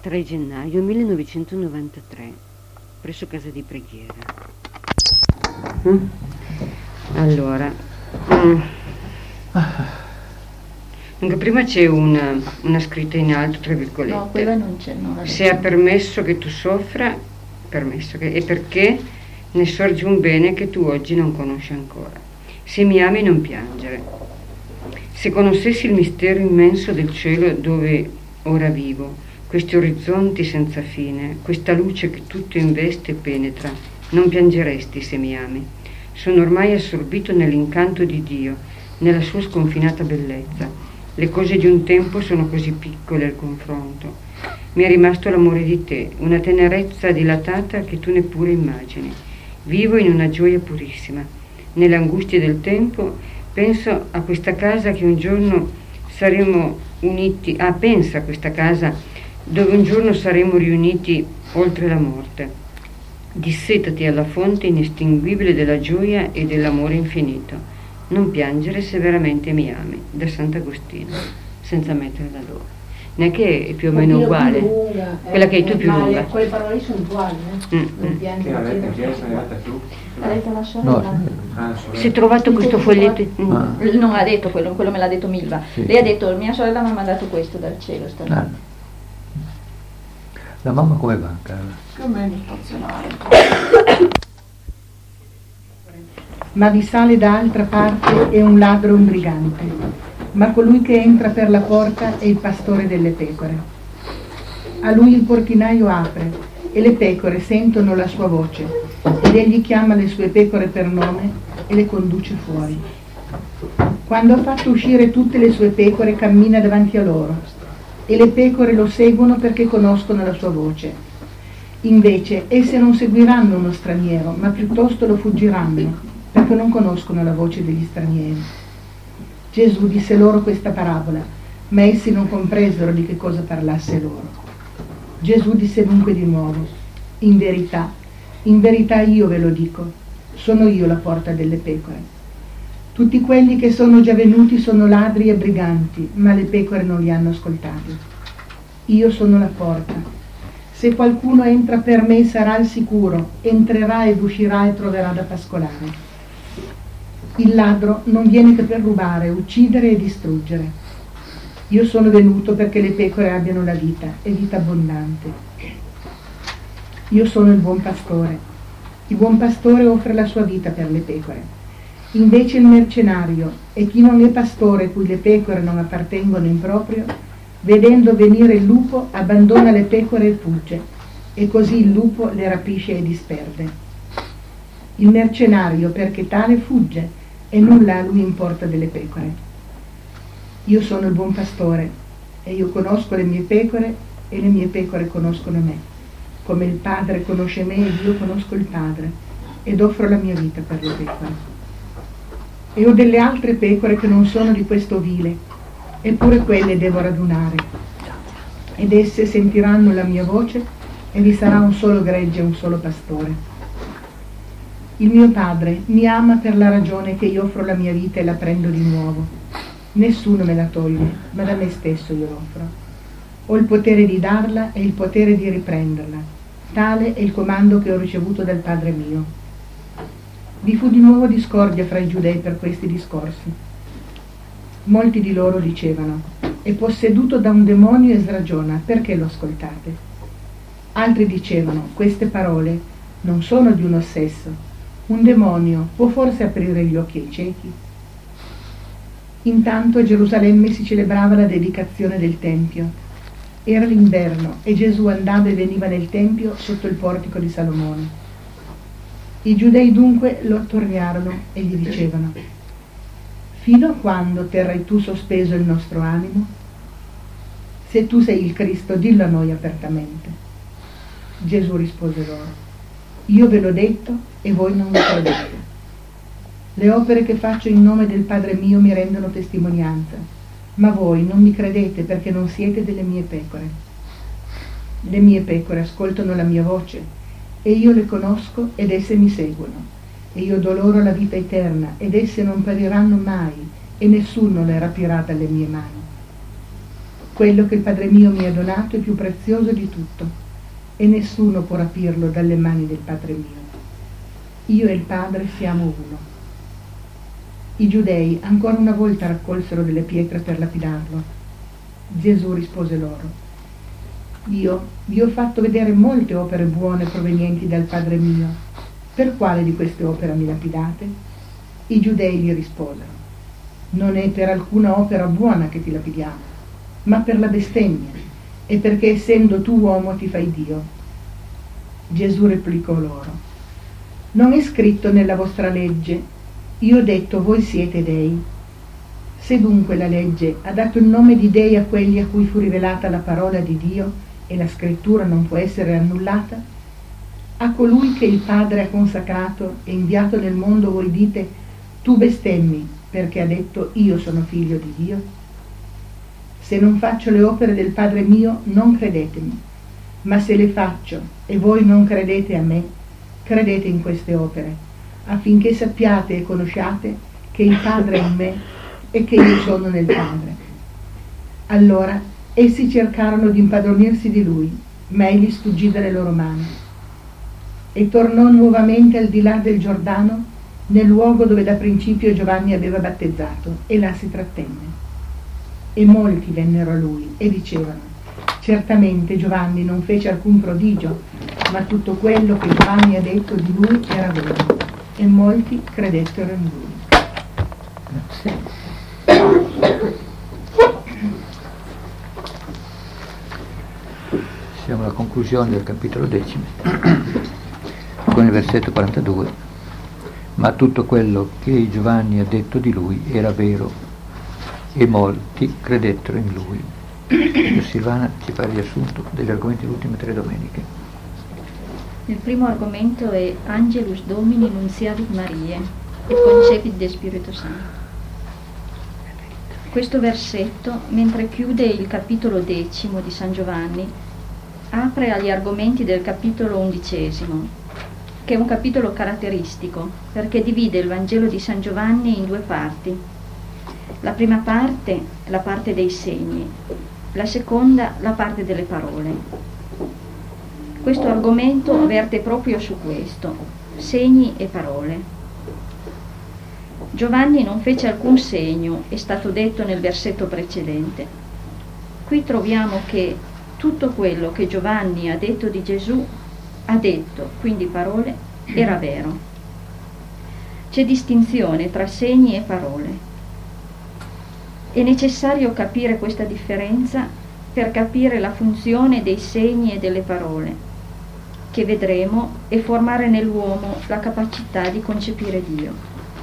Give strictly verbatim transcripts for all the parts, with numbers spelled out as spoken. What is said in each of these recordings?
tre gennaio millenovecentonovantatré, presso casa di preghiera. Mm? Allora, mm. Dunque, prima c'è una, una scritta in alto, tra virgolette. No, quella non c'è. No, se ha permesso che tu soffra, permesso che, e perché ne sorge un bene che tu oggi non conosci ancora. Se mi ami, non piangere. Se conoscessi il mistero immenso del cielo dove ora vivo, questi orizzonti senza fine, questa luce che tutto investe e penetra, non piangeresti se mi ami. Sono ormai assorbito nell'incanto di Dio, nella sua sconfinata bellezza. Le cose di un tempo sono così piccole al confronto. Mi è rimasto l'amore di te, una tenerezza dilatata che tu neppure immagini. Vivo in una gioia purissima. Nelle angustie del tempo penso a questa casa che un giorno saremo uniti. Ah, pensa a questa casa dove un giorno saremo riuniti oltre la morte. Dissetati alla fonte inestinguibile della gioia e dell'amore infinito. Non piangere se veramente mi ami, da Sant'Agostino, senza mettere la loro. Neanche è più o meno uguale, lunga, quella eh, che hai tu più ma lunga. Quelle parole sono uguali, eh? Mm, Non mm. piangere, Che l'ha letta non chi è? piangere. L'hai letta tu? L'ha detta la sorella. No, Ah, sorella. Si è trovato questo foglietto. Mm. Ah. Non ha detto quello, quello me l'ha detto Milva. Sì. Lei ha detto, mia sorella mi ha mandato questo dal cielo stanotte. Ah. La mamma come va, Carla? Più o meno stazionale. Ma vi sale da altra parte è un ladro, un brigante, ma colui che entra per la porta è il pastore delle pecore. A lui il portinaio apre e le pecore sentono la sua voce ed egli chiama le sue pecore per nome e le conduce fuori. Quando ha fatto uscire tutte le sue pecore cammina davanti a loro e le pecore lo seguono perché conoscono la sua voce. Invece esse non seguiranno uno straniero, ma piuttosto lo fuggiranno perché non conoscono la voce degli stranieri. Gesù disse loro questa parabola, ma essi non compresero di che cosa parlasse loro. Gesù disse dunque di nuovo, in verità, in verità io ve lo dico, sono io la porta delle pecore. Tutti quelli che sono già venuti sono ladri e briganti, ma le pecore non li hanno ascoltati. Io sono la porta. Se qualcuno entra per me sarà al sicuro, entrerà ed uscirà e troverà da pascolare. Il ladro non viene che per rubare, uccidere e distruggere. Io sono venuto perché le pecore abbiano la vita e vita abbondante. Io sono il buon pastore. Il buon pastore offre la sua vita per le pecore. Invece il mercenario e chi non è pastore cui le pecore non appartengono in proprio, vedendo venire il lupo abbandona le pecore e fugge, e così il lupo le rapisce e disperde. Il mercenario perché tale fugge e nulla a lui importa delle pecore. Io sono il buon pastore e io conosco le mie pecore e le mie pecore conoscono me, come il Padre conosce me ed io conosco il Padre ed offro la mia vita per le pecore. E ho delle altre pecore che non sono di questo vile, eppure quelle devo radunare, ed esse sentiranno la mia voce e vi sarà un solo gregge e un solo pastore. Il mio Padre mi ama per la ragione che io offro la mia vita e la prendo di nuovo. Nessuno me la toglie, ma da me stesso io l'offro. Ho il potere di darla e il potere di riprenderla. Tale è il comando che ho ricevuto dal Padre mio. Vi fu di nuovo discordia fra i giudei per questi discorsi. Molti di loro dicevano, è posseduto da un demonio e sragiona, perché lo ascoltate? Altri dicevano, queste parole non sono di un ossesso. Un demonio può forse aprire gli occhi ai ciechi? Intanto a Gerusalemme si celebrava la dedicazione del Tempio. Era l'inverno e Gesù andava e veniva nel Tempio sotto il portico di Salomone. I giudei dunque lo attorniarono e gli dicevano, fino a quando terrai tu sospeso il nostro animo? Se tu sei il Cristo, dillo a noi apertamente. Gesù rispose loro, io ve l'ho detto e voi non mi credete. Le opere che faccio in nome del Padre mio mi rendono testimonianza, ma voi non mi credete perché non siete delle mie pecore. Le mie pecore ascoltano la mia voce e io le conosco ed esse mi seguono, e io do loro la vita eterna ed esse non periranno mai e nessuno le rapirà dalle mie mani. Quello che il Padre mio mi ha donato è più prezioso di tutto e nessuno può rapirlo dalle mani del Padre mio. Io e il Padre siamo uno. I giudei ancora una volta raccolsero delle pietre per lapidarlo. Gesù rispose loro: Io vi ho fatto vedere molte opere buone provenienti dal Padre mio. Per quale di queste opere mi lapidate? I giudei gli risposero: Non è per alcuna opera buona che ti lapidiamo, ma per la bestemmia, e perché essendo tu uomo ti fai Dio. Gesù replicò loro: Non è scritto nella vostra legge: Io ho detto voi siete dei? Se dunque la legge ha dato il nome di dei a quelli a cui fu rivelata la parola di Dio, e la scrittura non può essere annullata, a colui che il Padre ha consacrato e inviato nel mondo voi dite: Tu bestemmi, perché ha detto io sono figlio di Dio? Se non faccio le opere del Padre mio, non credetemi, ma se le faccio e voi non credete a me, credete in queste opere, affinché sappiate e conosciate che il Padre è in me e che io sono nel Padre. Allora essi cercarono di impadronirsi di lui, ma egli sfuggì dalle loro mani e tornò nuovamente al di là del Giordano, nel luogo dove da principio Giovanni aveva battezzato, e là si trattenne. E molti vennero a lui e dicevano: Certamente Giovanni non fece alcun prodigio, ma tutto quello che Giovanni ha detto di lui era vero. E molti credettero in lui. Grazie. Siamo alla conclusione del capitolo decimo, con il versetto quarantadue. Ma tutto quello che Giovanni ha detto di lui era vero, e molti credettero in lui. Silvana ci fa il riassunto degli argomenti delle ultime tre domeniche. Il primo argomento è Angelus Domini Nunciavit Mariae et concepit de Spiritu Santo. Questo versetto, mentre chiude il capitolo decimo di San Giovanni, apre agli argomenti del capitolo undicesimo, che è un capitolo caratteristico perché divide il Vangelo di San Giovanni in due parti. La prima parte, la parte dei segni, la seconda, la parte delle parole. Questo argomento verte proprio su questo, segni e parole. Giovanni non fece alcun segno, è stato detto nel versetto precedente. Qui troviamo che tutto quello che Giovanni ha detto di Gesù, ha detto, quindi parole, era vero. C'è distinzione tra segni e parole. È necessario capire questa differenza per capire la funzione dei segni e delle parole, che vedremo, e formare nell'uomo la capacità di concepire Dio.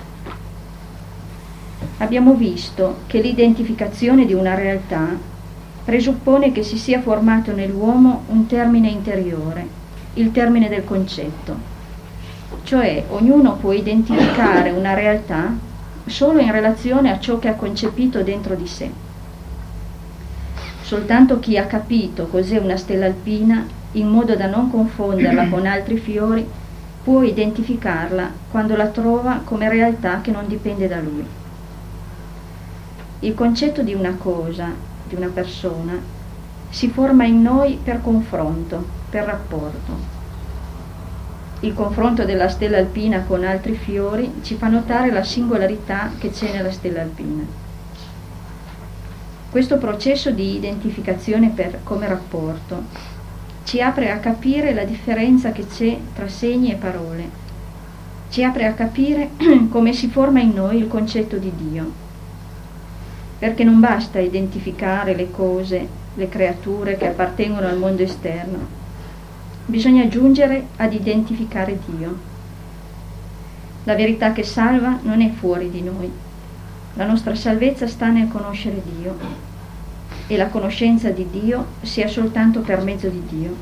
Abbiamo visto che l'identificazione di una realtà presuppone che si sia formato nell'uomo un termine interiore, il termine del concetto, cioè ognuno può identificare una realtà solo in relazione a ciò che ha concepito dentro di sé. Soltanto chi ha capito cos'è una stella alpina, in modo da non confonderla con altri fiori, può identificarla quando la trova come realtà che non dipende da lui. Il concetto di una cosa, di una persona, si forma in noi per confronto, per rapporto. Il confronto della stella alpina con altri fiori ci fa notare la singolarità che c'è nella stella alpina. Questo processo di identificazione per, come rapporto ci apre a capire la differenza che c'è tra segni e parole, ci apre a capire come si forma in noi il concetto di Dio, perché non basta identificare le cose, le creature che appartengono al mondo esterno. Bisogna giungere ad identificare Dio. La verità che salva non è fuori di noi. La nostra salvezza sta nel conoscere Dio, e la conoscenza di Dio sia soltanto per mezzo di Dio.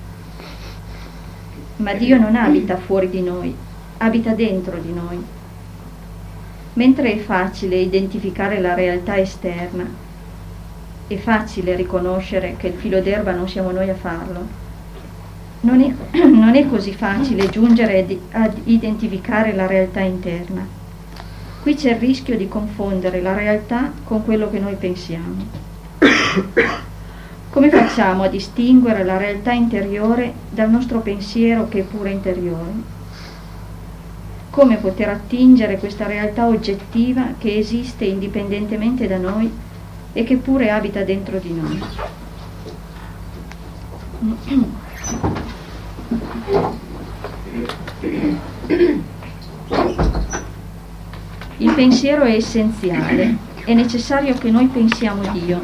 Ma Dio non abita fuori di noi, abita dentro di noi. Mentre è facile identificare la realtà esterna, è facile riconoscere che il filo d'erba non siamo noi a farlo. Non è, non è così facile giungere ad, ad identificare la realtà interna. Qui c'è il rischio di confondere la realtà con quello che noi pensiamo. Come facciamo a distinguere la realtà interiore dal nostro pensiero che è pure interiore? Come poter attingere questa realtà oggettiva che esiste indipendentemente da noi e che pure abita dentro di noi? Il pensiero è essenziale, è necessario che noi pensiamo Dio.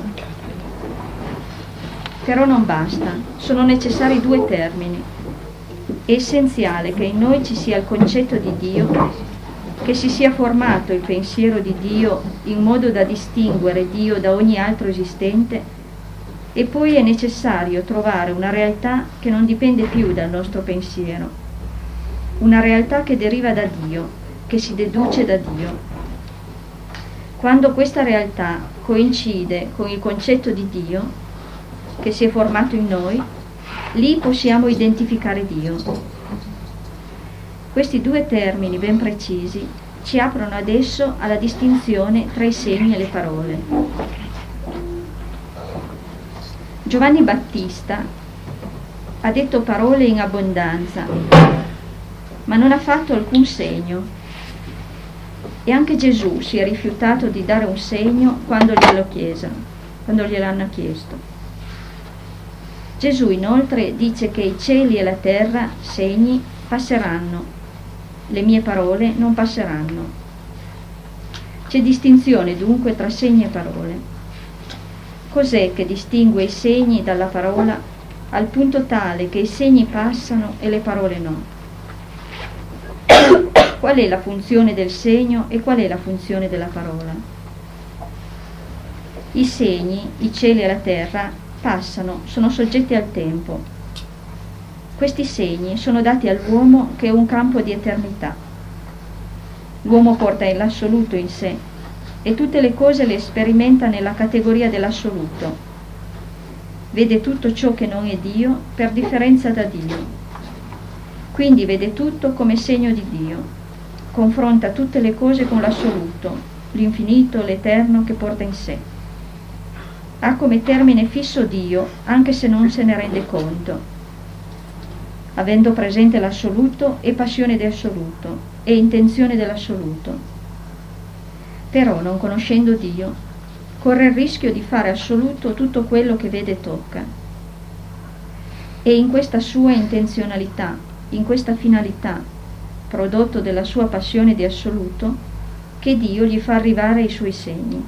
Però non basta, sono necessari due termini. È essenziale che in noi ci sia il concetto di Dio, che si sia formato il pensiero di Dio in modo da distinguere Dio da ogni altro esistente, e poi è necessario trovare una realtà che non dipende più dal nostro pensiero, una realtà che deriva da Dio, che si deduce da Dio. Quando questa realtà coincide con il concetto di Dio, che si è formato in noi, lì possiamo identificare Dio. Questi due termini ben precisi ci aprono adesso alla distinzione tra i segni e le parole. Giovanni Battista ha detto parole in abbondanza, ma non ha fatto alcun segno. E anche Gesù si è rifiutato di dare un segno quando glielo chiesero, quando gliel'hanno chiesto. Gesù inoltre dice che i cieli e la terra, segni, passeranno, le mie parole non passeranno. C'è distinzione dunque tra segni e parole. Cos'è che distingue i segni dalla parola al punto tale che i segni passano e le parole no? Qual è la funzione del segno e qual è la funzione della parola? I segni, i cieli e la terra, passano, sono soggetti al tempo. Questi segni sono dati all'uomo che è un campo di eternità. L'uomo porta l'assoluto in sé e tutte le cose le sperimenta nella categoria dell'assoluto. Vede tutto ciò che non è Dio per differenza da Dio. Quindi vede tutto come segno di Dio. Confronta tutte le cose con l'assoluto, l'infinito, l'eterno che porta in sé. Ha come termine fisso Dio, anche se non se ne rende conto. Avendo presente l'assoluto, è passione di assoluto, è intenzione dell'assoluto. Però, non conoscendo Dio, corre il rischio di fare assoluto tutto quello che vede e tocca. E in questa sua intenzionalità, in questa finalità, prodotto della sua passione di assoluto, che Dio gli fa arrivare i suoi segni.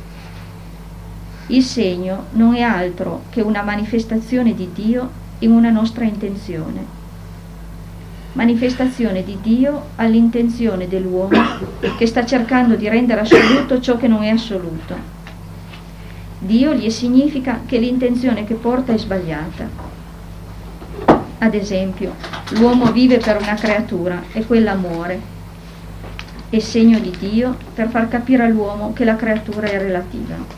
Il segno non è altro che una manifestazione di Dio in una nostra intenzione. Manifestazione di Dio all'intenzione dell'uomo che sta cercando di rendere assoluto ciò che non è assoluto. Dio gli significa che l'intenzione che porta è sbagliata. Ad esempio, l'uomo vive per una creatura e quella muore. È segno di Dio per far capire all'uomo che la creatura è relativa.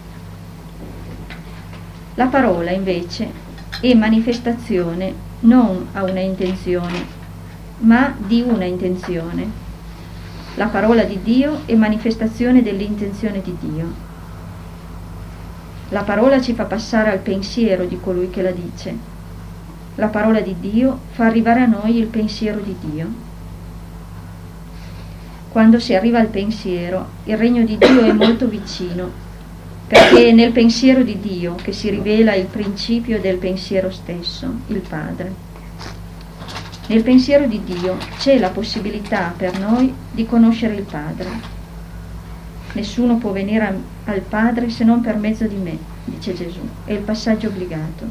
La parola, invece, è manifestazione non a una intenzione, ma di una intenzione. La parola di Dio è manifestazione dell'intenzione di Dio. La parola ci fa passare al pensiero di colui che la dice. La parola di Dio fa arrivare a noi il pensiero di Dio. Quando si arriva al pensiero, il regno di Dio è molto vicino, perché è nel pensiero di Dio che si rivela il principio del pensiero stesso, il Padre. Nel pensiero di Dio c'è la possibilità per noi di conoscere il Padre. Nessuno può venire al Padre se non per mezzo di me, dice Gesù, è il passaggio obbligato.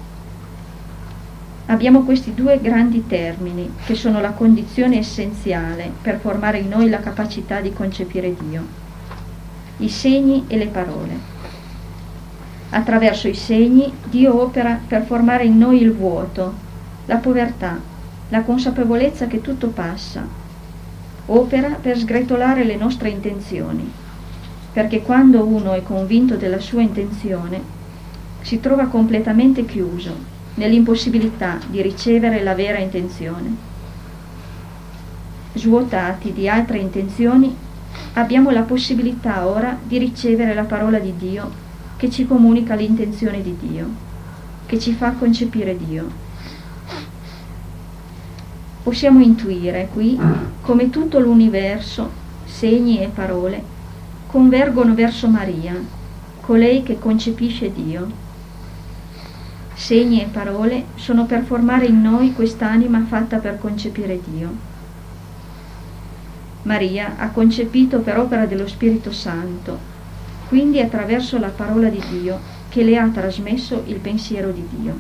Abbiamo questi due grandi termini che sono la condizione essenziale per formare in noi la capacità di concepire Dio: i segni e le parole. Attraverso i segni Dio opera per formare in noi il vuoto, la povertà, la consapevolezza che tutto passa. Opera per sgretolare le nostre intenzioni, perché quando uno è convinto della sua intenzione si trova completamente chiuso nell'impossibilità di ricevere la vera intenzione. Svuotati di altre intenzioni, abbiamo la possibilità ora di ricevere la parola di Dio che ci comunica l'intenzione di Dio. che ci fa concepire Dio. Possiamo intuire qui come tutto l'universo, segni e parole, convergono verso Maria, colei che concepisce Dio. Segni e parole sono per formare in noi quest'anima fatta per concepire Dio. Maria ha concepito per opera dello Spirito Santo, quindi attraverso la parola di Dio che le ha trasmesso il pensiero di Dio.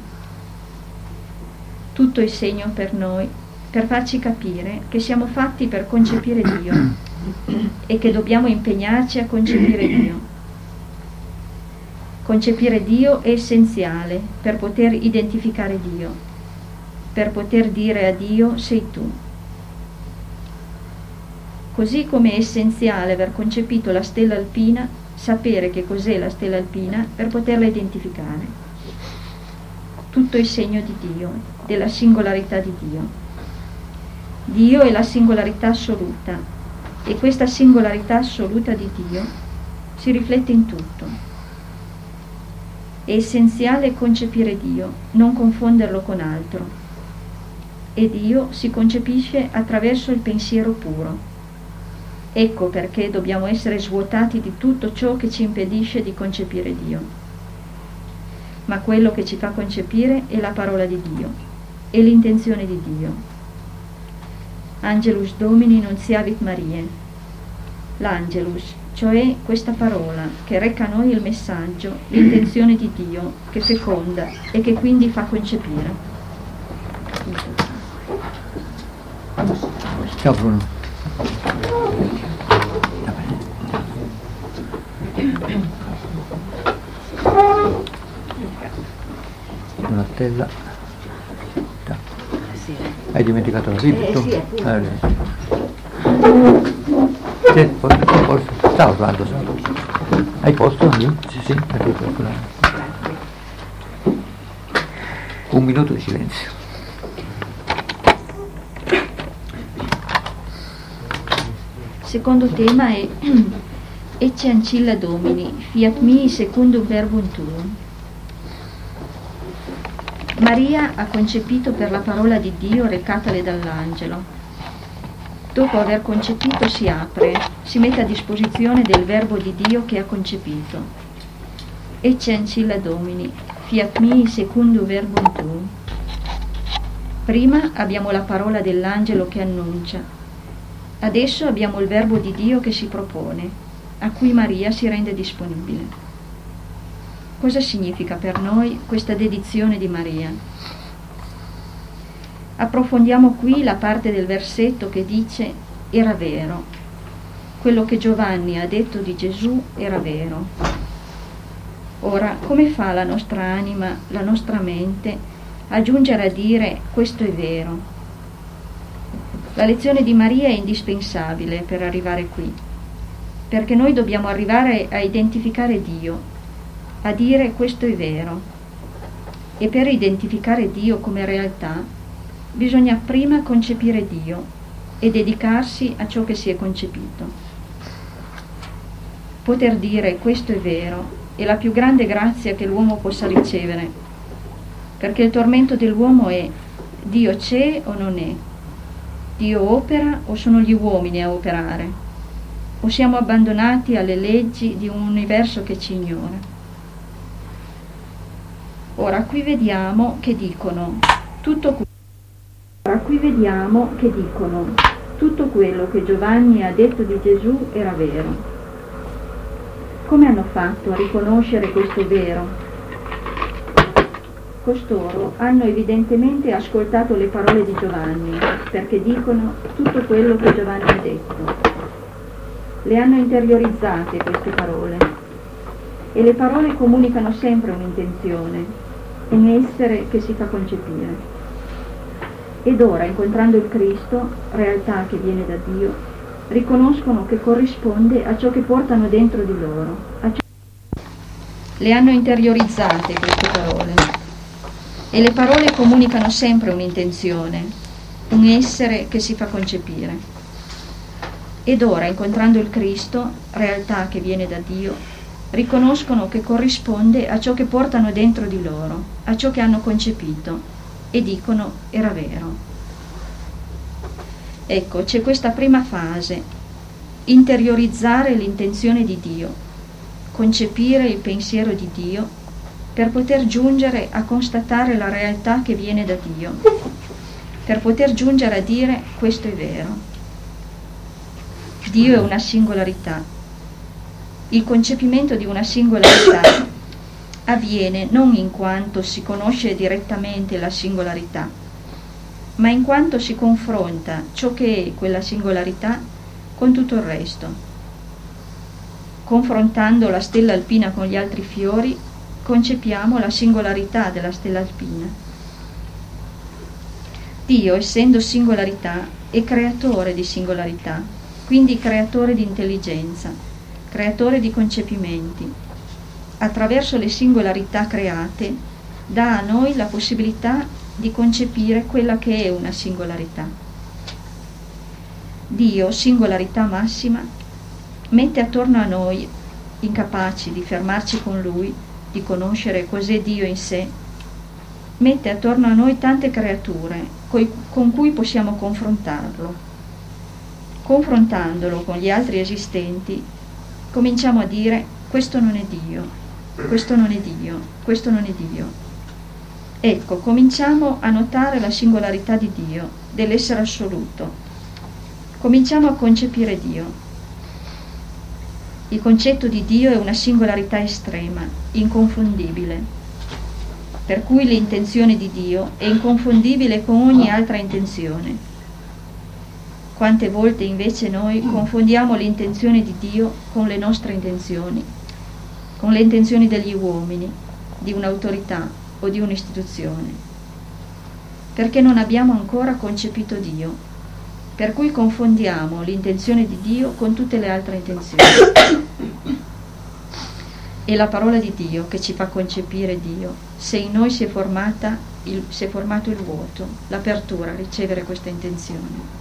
Tutto è segno per noi, per farci capire che siamo fatti per concepire Dio e che dobbiamo impegnarci a concepire Dio. Concepire Dio è essenziale per poter identificare Dio, per poter dire a Dio sei tu. Così come è essenziale aver concepito la stella alpina, sapere che cos'è la stella alpina per poterla identificare. Tutto è segno di Dio, della singolarità di Dio. Dio è la singolarità assoluta e questa singolarità assoluta di Dio si riflette in tutto. È essenziale concepire Dio, non confonderlo con altro. E Dio si concepisce attraverso il pensiero puro. Ecco perché dobbiamo essere svuotati di tutto ciò che ci impedisce di concepire Dio. Ma quello che ci fa concepire è la parola di Dio, è l'intenzione di Dio. Angelus Domini Nuntiavit Mariae. L'Angelus, cioè questa parola che reca a noi il messaggio, l'intenzione di Dio, che feconda e che quindi fa concepire. Ciao Bruno. Una stella. Hai dimenticato la Bibbia? Eh, sì, appunto. Eh, sì, forse, forse. Stavo parlando. Hai posto? Sì, sì, perché un minuto di silenzio. Secondo tema è Ecce ancilla Domini, fiat mi secundum verbum tuum. Maria ha concepito per la parola di Dio recatale dall'angelo. Dopo aver concepito si apre, si mette a disposizione del verbo di Dio che ha concepito. Ecce ancilla Domini, fiat mi secundum verbum tuum. Prima abbiamo la parola dell'angelo che annuncia. Adesso abbiamo il verbo di Dio che si propone, a cui Maria si rende disponibile. Cosa significa per noi questa dedizione di Maria? Approfondiamo qui la parte del versetto che dice era vero. Quello che Giovanni ha detto di Gesù era vero. Ora, come fa la nostra anima, la nostra mente, a giungere a dire questo è vero? La lezione di Maria è indispensabile per arrivare qui, perché noi dobbiamo arrivare a identificare Dio, a dire questo è vero. E per identificare Dio come realtà bisogna prima concepire Dio e dedicarsi a ciò che si è concepito. Poter dire questo è vero è la più grande grazia che l'uomo possa ricevere, perché il tormento dell'uomo è: Dio c'è o non è? Dio opera o sono gli uomini a operare? O siamo abbandonati alle leggi di un universo che ci ignora? Ora qui vediamo che dicono tutto que- Ora qui vediamo che dicono tutto quello che Giovanni ha detto di Gesù era vero. Come hanno fatto a riconoscere questo vero? Costoro hanno evidentemente ascoltato le parole di Giovanni, perché dicono tutto quello che Giovanni ha detto. Le hanno interiorizzate queste parole, e le parole comunicano sempre un'intenzione, un essere che si fa concepire. Ed ora, incontrando il Cristo, realtà che viene da Dio, riconoscono che corrisponde a ciò che portano dentro di loro. A ciò... Le hanno interiorizzate queste parole, e le parole comunicano sempre un'intenzione, un essere che si fa concepire. Ed ora, incontrando il Cristo, realtà che viene da Dio, riconoscono che corrisponde a ciò che portano dentro di loro, a ciò che hanno concepito, e dicono era vero. Ecco, c'è questa prima fase, interiorizzare l'intenzione di Dio, concepire il pensiero di Dio per poter giungere a constatare la realtà che viene da Dio, per poter giungere a dire questo è vero. Dio è una singolarità. Il concepimento di una singolarità avviene non in quanto si conosce direttamente la singolarità, ma in quanto si confronta ciò che è quella singolarità con tutto il resto. Confrontando la stella alpina con gli altri fiori, concepiamo la singolarità della stella alpina. Dio, essendo singolarità, è creatore di singolarità, quindi creatore di intelligenza, creatore di concepimenti. Attraverso le singolarità create, dà a noi la possibilità di concepire quella che è una singolarità. Dio, singolarità massima, mette attorno a noi, incapaci di fermarci con Lui, di conoscere cos'è Dio in sé, mette attorno a noi tante creature coi, con cui possiamo confrontarlo. Confrontandolo con gli altri esistenti, cominciamo a dire questo non è Dio, questo non è Dio, questo non è Dio. Ecco, cominciamo a notare la singolarità di Dio, dell'essere assoluto. Cominciamo a concepire Dio. Il concetto di Dio è una singolarità estrema, inconfondibile, per cui l'intenzione di Dio è inconfondibile con ogni altra intenzione. Quante volte invece noi confondiamo l'intenzione di Dio con le nostre intenzioni, con le intenzioni degli uomini, di un'autorità o di un'istituzione, perché non abbiamo ancora concepito Dio, per cui confondiamo l'intenzione di Dio con tutte le altre intenzioni. È la parola di Dio che ci fa concepire Dio, se in noi si è, formata il, si è formato il vuoto, l'apertura a ricevere questa intenzione.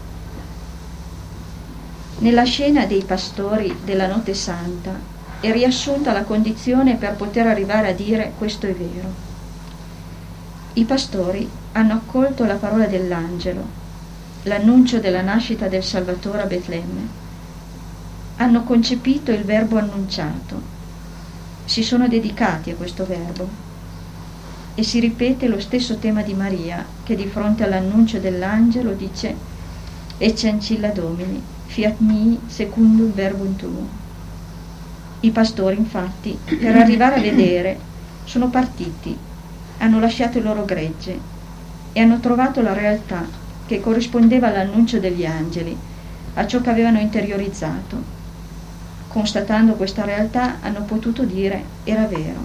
Nella scena dei pastori della Notte Santa è riassunta la condizione per poter arrivare a dire questo è vero. I pastori hanno accolto la parola dell'angelo, l'annuncio della nascita del Salvatore a Betlemme. Hanno concepito il verbo annunciato, si sono dedicati a questo verbo e si ripete lo stesso tema di Maria che di fronte all'annuncio dell'angelo dice Ecce ancilla Domini, fiat mi secundum verbum tuo. I pastori infatti per arrivare a vedere sono partiti, hanno lasciato il loro gregge e hanno trovato la realtà che corrispondeva all'annuncio degli angeli, a ciò che avevano interiorizzato. Constatando questa realtà hanno potuto dire era vero.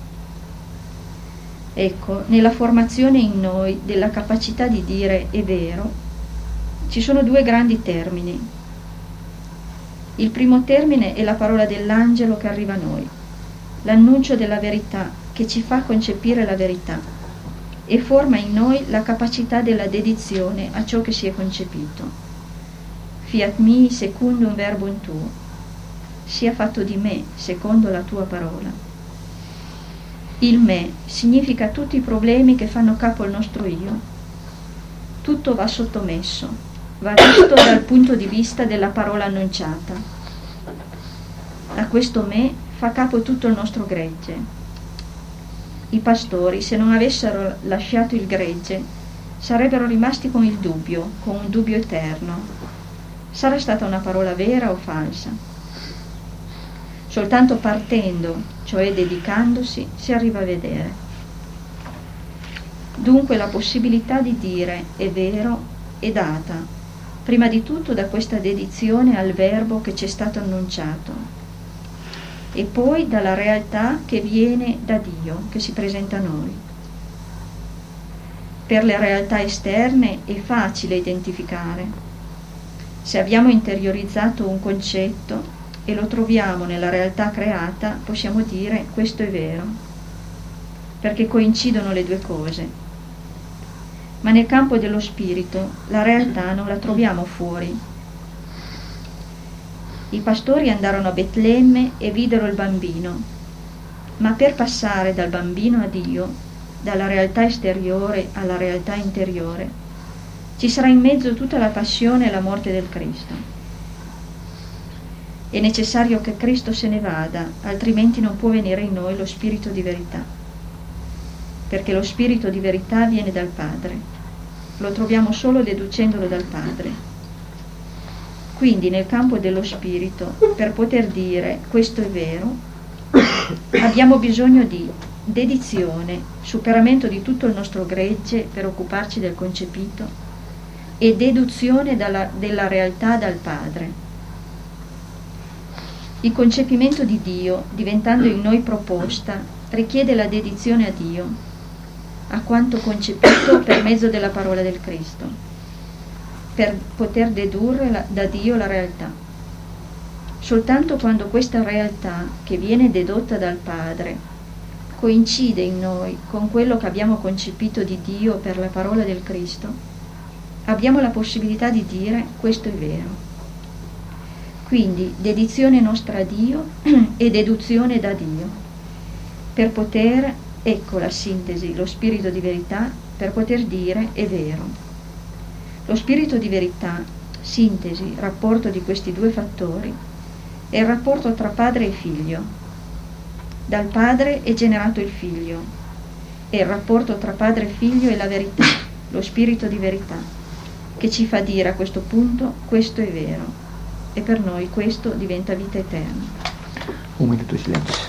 Ecco, nella formazione in noi della capacità di dire è vero, ci sono due grandi termini. Il primo termine è la parola dell'angelo che arriva a noi, l'annuncio della verità che ci fa concepire la verità e forma in noi la capacità della dedizione a ciò che si è concepito. Fiat mi secundum verbum tuo, sia fatto di me secondo la tua parola. Il me significa tutti i problemi che fanno capo al nostro io. Tutto va sottomesso, va visto dal punto di vista della parola annunciata. A questo me fa capo tutto il nostro gregge. I pastori, se non avessero lasciato il gregge, sarebbero rimasti con il dubbio, con un dubbio eterno. Sarà stata una parola vera o falsa? Soltanto partendo, cioè dedicandosi, si arriva a vedere. Dunque la possibilità di dire è vero è data, prima di tutto da questa dedizione al verbo che ci è stato annunciato, e poi dalla realtà che viene da Dio, che si presenta a noi. Per le realtà esterne è facile identificare. Se abbiamo interiorizzato un concetto e lo troviamo nella realtà creata, possiamo dire questo è vero, perché coincidono le due cose. Ma nel campo dello spirito la realtà non la troviamo fuori. I pastori andarono a Betlemme e videro il bambino Ma per passare dal bambino a Dio, dalla realtà esteriore alla realtà interiore, ci sarà in mezzo tutta la passione e la morte del Cristo. È necessario che Cristo se ne vada, altrimenti non può venire in noi lo spirito di verità, perché lo spirito di verità viene dal Padre, lo troviamo solo deducendolo dal Padre. Quindi nel campo dello spirito, per poter dire questo è vero, abbiamo bisogno di dedizione, superamento di tutto il nostro gregge per occuparci del concepito e deduzione dalla, della realtà dal Padre. Il concepimento di Dio, diventando in noi proposta, richiede la dedizione a Dio, a quanto concepito per mezzo della parola del Cristo, per poter dedurre la, da Dio la realtà. Soltanto quando questa realtà, che viene dedotta dal Padre, coincide in noi con quello che abbiamo concepito di Dio per la parola del Cristo, abbiamo la possibilità di dire questo è vero. Quindi dedizione nostra a Dio e deduzione da Dio, per poter, ecco la sintesi, lo spirito di verità, per poter dire è vero. Lo spirito di verità, sintesi, rapporto di questi due fattori, è il rapporto tra padre e figlio. Dal padre è generato il figlio, e il rapporto tra padre e figlio è la verità, lo spirito di verità, che ci fa dire a questo punto questo è vero, e per noi questo diventa vita eterna. Un minuto di silenzio.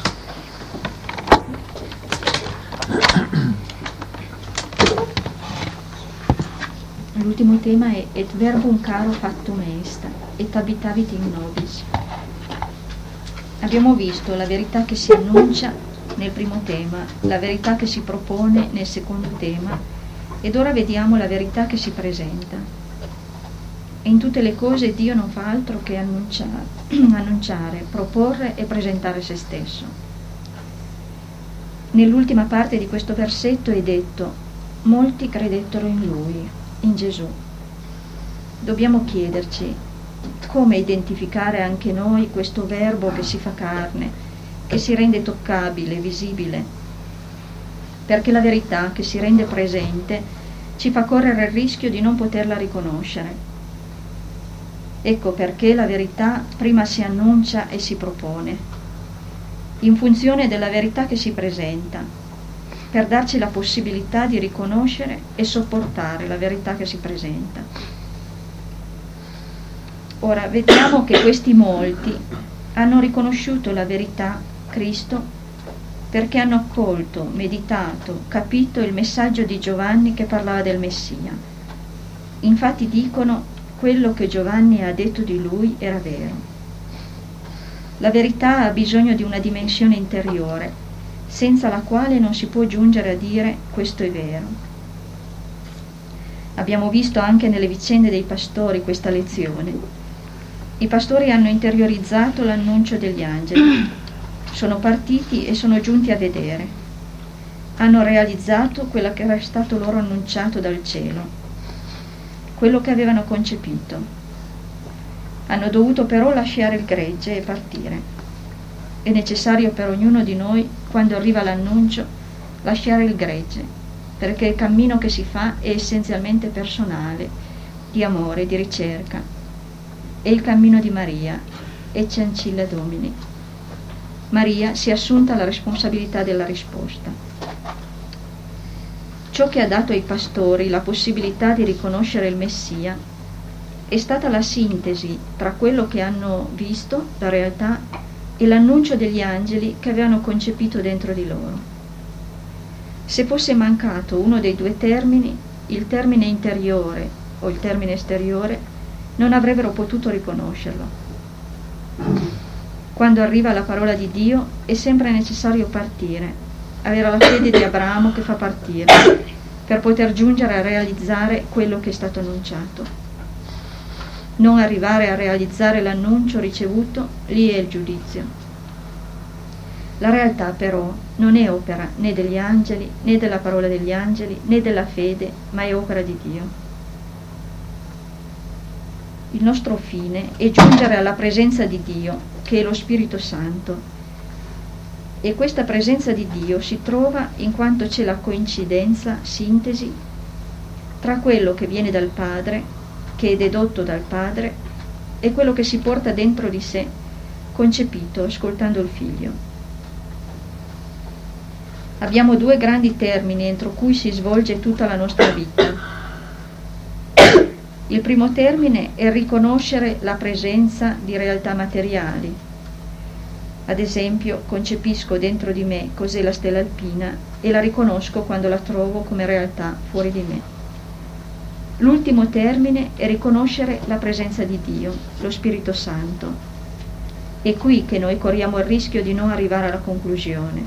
L'ultimo tema è et verbum caro factum est, et habitavit in nobis. Abbiamo visto la verità che si annuncia nel primo tema, la verità che si propone nel secondo tema, ed ora vediamo la verità che si presenta. E in tutte le cose Dio non fa altro che annunciare, annunciare, proporre e presentare se stesso. Nell'ultima parte di questo versetto è detto: molti credettero in Lui, in Gesù. Dobbiamo chiederci come identificare anche noi questo verbo che si fa carne, che si rende toccabile, visibile, perché la verità che si rende presente ci fa correre il rischio di non poterla riconoscere. Ecco perché la verità prima si annuncia e si propone, in funzione della verità che si presenta, per darci la possibilità di riconoscere e sopportare la verità che si presenta. Ora vediamo che questi molti hanno riconosciuto la verità, Cristo, perché hanno accolto, meditato, capito il messaggio di Giovanni che parlava del Messia. Infatti dicono: quello che Giovanni ha detto di lui era vero. La verità ha bisogno di una dimensione interiore, senza la quale non si può giungere a dire questo è vero. Abbiamo visto anche nelle vicende dei pastori questa lezione. I pastori hanno interiorizzato l'annuncio degli angeli, sono partiti e sono giunti a vedere. Hanno realizzato quello che era stato loro annunciato dal cielo, quello che avevano concepito. Hanno dovuto però lasciare il gregge e partire. È necessario per ognuno di noi, quando arriva l'annuncio, lasciare il gregge, perché il cammino che si fa è essenzialmente personale, di amore, di ricerca. È il cammino di Maria, ecce ancilla Domini. Maria si è assunta la responsabilità della risposta. Ciò che ha dato ai pastori la possibilità di riconoscere il Messia è stata la sintesi tra quello che hanno visto, la realtà, e l'annuncio degli angeli che avevano concepito dentro di loro. Se fosse mancato uno dei due termini, il termine interiore o il termine esteriore, non avrebbero potuto riconoscerlo. Quando arriva la parola di Dio è sempre necessario partire, avere la fede di Abramo che fa partire, per poter giungere a realizzare quello che è stato annunciato. Non arrivare a realizzare l'annuncio ricevuto, lì è il giudizio. La realtà però non è opera né degli angeli, né della parola degli angeli, né della fede, ma è opera di Dio. Il nostro fine è giungere alla presenza di Dio, che è lo Spirito Santo, E questa presenza di Dio si trova in quanto c'è la coincidenza, sintesi, tra quello che viene dal Padre, che è dedotto dal Padre, e quello che si porta dentro di sé, concepito ascoltando il Figlio. Abbiamo due grandi termini entro cui si svolge tutta la nostra vita. Il primo termine è riconoscere la presenza di realtà materiali. Ad esempio, concepisco dentro di me cos'è la stella alpina e la riconosco quando la trovo come realtà fuori di me. L'ultimo termine è riconoscere la presenza di Dio, lo Spirito Santo. È qui che noi corriamo il rischio di non arrivare alla conclusione.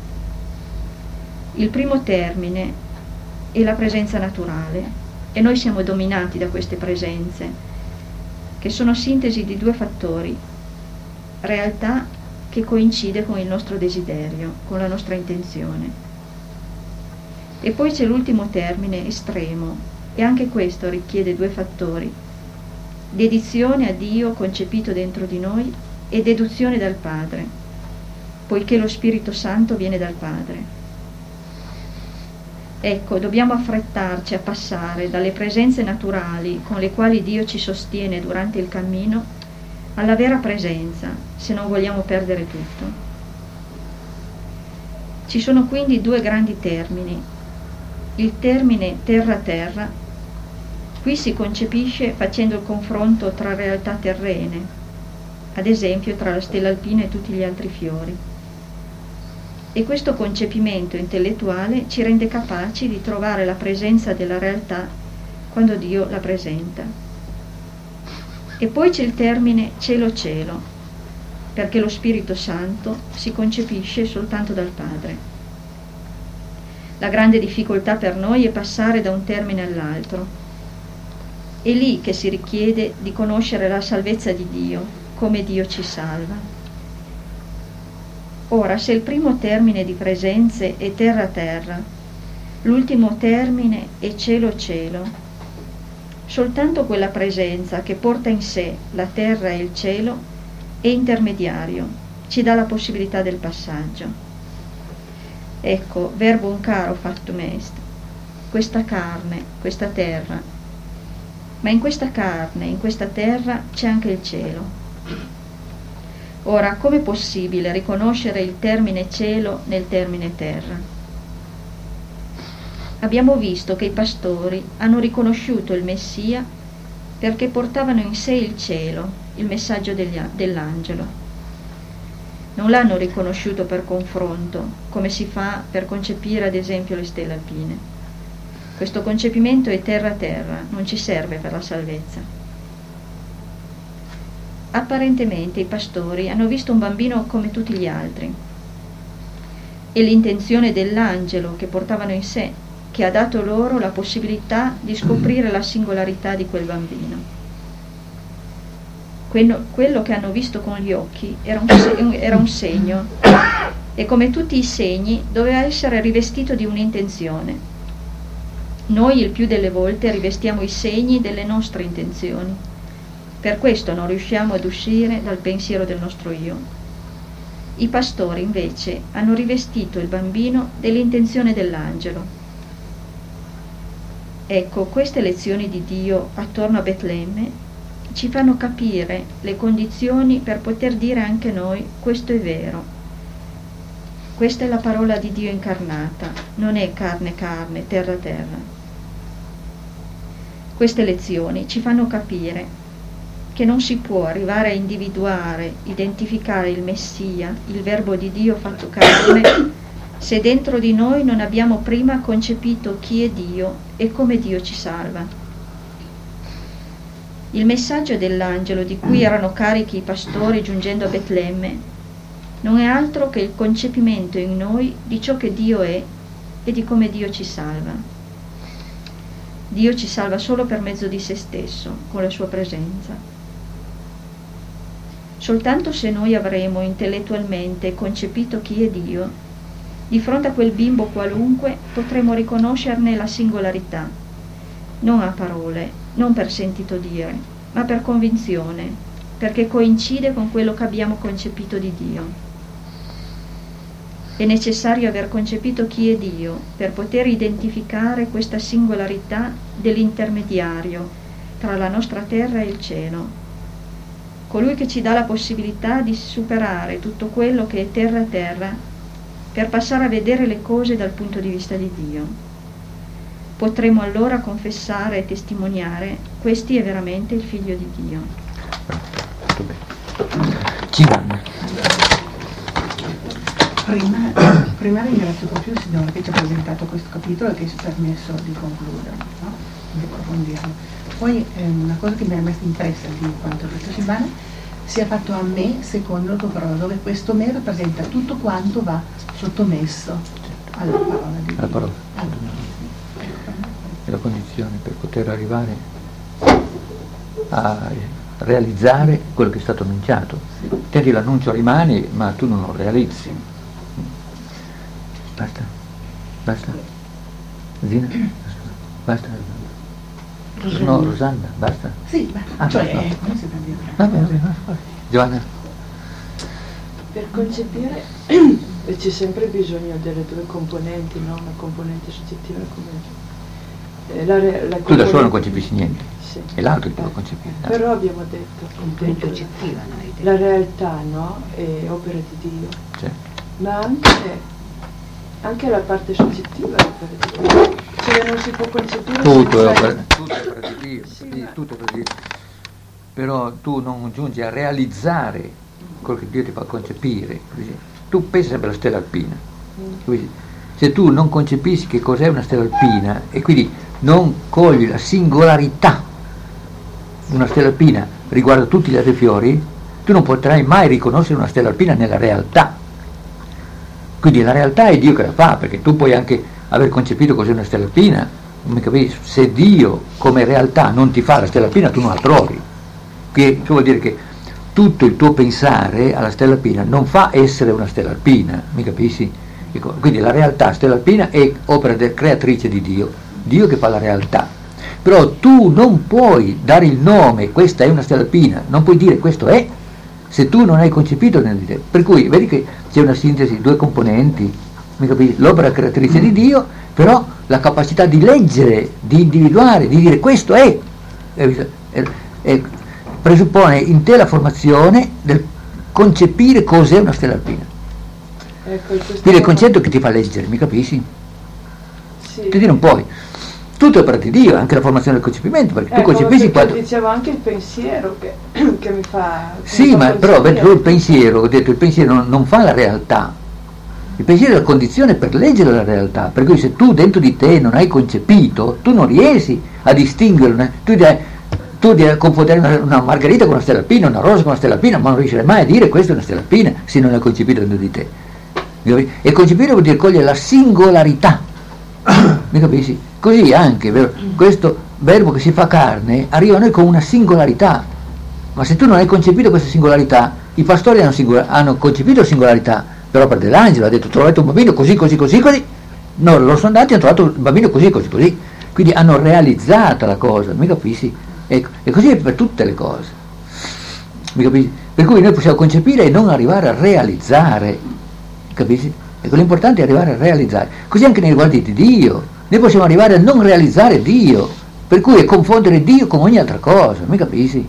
Il primo termine è la presenza naturale e noi siamo dominati da queste presenze, che sono sintesi di due fattori: realtà che coincide con il nostro desiderio, con la nostra intenzione. E poi c'è l'ultimo termine, estremo, e anche questo richiede due fattori: dedizione a Dio concepito dentro di noi e deduzione dal Padre, poiché lo Spirito Santo viene dal Padre. Ecco, dobbiamo affrettarci a passare dalle presenze naturali con le quali Dio ci sostiene durante il cammino alla vera presenza, se non vogliamo perdere tutto. Ci sono quindi due grandi termini. Il termine terra-terra, qui si concepisce facendo il confronto tra realtà terrene, ad esempio tra la stella alpina e tutti gli altri fiori. E questo concepimento intellettuale ci rende capaci di trovare la presenza della realtà quando Dio la presenta. E poi c'è il termine cielo-cielo, perché lo Spirito Santo si concepisce soltanto dal Padre. La grande difficoltà per noi è passare da un termine all'altro. È lì che si richiede di conoscere la salvezza di Dio, come Dio ci salva. Ora, se il primo termine di presenze è terra-terra, l'ultimo termine è cielo-cielo, soltanto quella presenza che porta in sé la terra e il cielo è intermediario, ci dà la possibilità del passaggio. Ecco, verbum caro factum est, questa carne, questa terra, ma in questa carne, in questa terra c'è anche il cielo. Ora, com'è possibile riconoscere il termine cielo nel termine terra? Abbiamo visto che i pastori hanno riconosciuto il Messia perché portavano in sé il cielo, il messaggio degli, dell'angelo. Non l'hanno riconosciuto per confronto, come si fa per concepire ad esempio le stelle alpine. Questo concepimento è terra-terra, non ci serve per la salvezza. Apparentemente i pastori hanno visto un bambino come tutti gli altri. È l'intenzione dell'angelo che portavano in sé che ha dato loro la possibilità di scoprire la singolarità di quel bambino. Quello, quello che hanno visto con gli occhi era un, era un segno, e come tutti i segni doveva essere rivestito di un'intenzione. Noi il più delle volte rivestiamo i segni delle nostre intenzioni, per questo non riusciamo ad uscire dal pensiero del nostro io. I pastori invece hanno rivestito il bambino dell'intenzione dell'angelo. Ecco, queste lezioni di Dio attorno a Betlemme ci fanno capire le condizioni per poter dire anche noi: questo è vero, questa è la parola di Dio incarnata, non è carne carne, terra terra. Queste lezioni ci fanno capire che non si può arrivare a individuare, identificare il Messia, il Verbo di Dio fatto carne, se dentro di noi non abbiamo prima concepito chi è Dio e come Dio ci salva. Il messaggio dell'angelo di cui erano carichi i pastori giungendo a Betlemme non è altro che il concepimento in noi di ciò che Dio è e di come Dio ci salva. Dio ci salva solo per mezzo di se stesso, con la sua presenza. Soltanto se noi avremo intellettualmente concepito chi è Dio, di fronte a quel bimbo qualunque potremo riconoscerne la singolarità, non a parole, non per sentito dire, ma per convinzione, perché coincide con quello che abbiamo concepito di Dio. È necessario aver concepito chi è Dio per poter identificare questa singolarità dell'intermediario tra la nostra terra e il cielo. Colui che ci dà la possibilità di superare tutto quello che è terra-terra per passare a vedere le cose dal punto di vista di Dio. Potremo allora confessare e testimoniare: questi è veramente il Figlio di Dio. Molto bene. Giovanni. Prima, prima ringrazio proprio il Signore che ci ha presentato questo capitolo e che ci ha permesso di concluderlo, no? Di approfondirlo. Poi eh, una cosa che mi ha messo impressa di quanto ha detto Silvana: sia fatto a me secondo la tua parola, dove questo me rappresenta tutto quanto va sottomesso alla parola di Dio. Alla parola. Allora. È la condizione per poter arrivare a realizzare quello che è stato annunciato. Tendi l'annuncio rimane, ma tu non lo realizzi. Basta? Basta? Zina? Basta? Rosanna. No, Rosanna, basta? Sì, ma Ah, cioè, no. eh, come si può dire? Vabbè, vabbè, vabbè. Giovanna? Per concepire c'è sempre bisogno delle due componenti, no? La componente soggettiva e la componente. La, re, la Tu da solo non componente... concepisci niente, Sì. è l'altro che ti lo concepire. Eh, Però abbiamo detto Componente che oggettiva, no? Hai detto. la realtà, no? È opera di Dio, Cioè, ma anche, anche la parte soggettiva è opera di Dio. Cioè non si può concepire tutto è senza- opera, tutto è opera di Dio, Sì, sì, ma- tutto è opera di Dio. Però tu non giungi a realizzare quello che Dio ti fa concepire. Così. Tu pensi sempre alla stella alpina. Così. Se tu non concepisci che cos'è una stella alpina e quindi non cogli la singolarità di una stella alpina riguardo a tutti gli altri fiori, tu non potrai mai riconoscere una stella alpina nella realtà. Quindi la realtà è Dio che la fa, perché tu puoi anche aver concepito cos'è una stella alpina, non mi capisci? Se Dio come realtà non ti fa la stella alpina, tu non la trovi. Che, che vuol dire che tutto il tuo pensare alla stella alpina non fa essere una stella alpina, mi capisci? Ecco, quindi la realtà stella alpina è opera del creatrice di Dio, Dio che fa la realtà. Però tu non puoi dare il nome, questa è una stella alpina, non puoi dire questo è, se tu non hai concepito nel te. Per cui vedi che c'è una sintesi, due componenti, mi capisci? L'opera creatrice di Dio, però la capacità di leggere, di individuare, di dire questo è, è, è, è presuppone in te la formazione del concepire cos'è una stella alpina. Ecco, in questo Quindi è il modo- concetto che ti fa leggere, mi capisci? Sì. Ti dire un po', tutto è opera di Dio, anche la formazione del concepimento, perché tu Ecco, concepisci perché quando... dicevo anche il pensiero che, che mi fa... che Sì, mi fa ma però vedi, tu il concepire. pensiero, ho detto, il pensiero non, non fa la realtà. Il pensiero è la condizione per leggere la realtà, per cui se tu dentro di te non hai concepito, tu non riesci a distinguere, una- tu devi, tu devi confondere una, una margherita con una stella alpina, una rosa con una stella alpina, ma non riuscirai mai a dire questa è una stella alpina se non l'hai concepito dentro di te. Mi capisci? E concepire vuol dire cogliere la singolarità, mi capisci? Così anche, vero? Questo verbo che si fa carne arriva a noi con una singolarità, ma se tu non hai concepito questa singolarità, i pastori hanno, singola- hanno concepito singolarità per opera dell'angelo, ha detto trovate un bambino così, così, così, così, no, loro sono andati e hanno trovato un bambino così, così, così, quindi hanno realizzato la cosa, mi capisci? Ecco, e così è per tutte le cose, mi capisci? Per cui noi possiamo concepire e non arrivare a realizzare, capisci? Ecco, l'importante è arrivare a realizzare, così anche nei riguardi di Dio, noi possiamo arrivare a non realizzare Dio, per cui è confondere Dio con ogni altra cosa, mi capisci?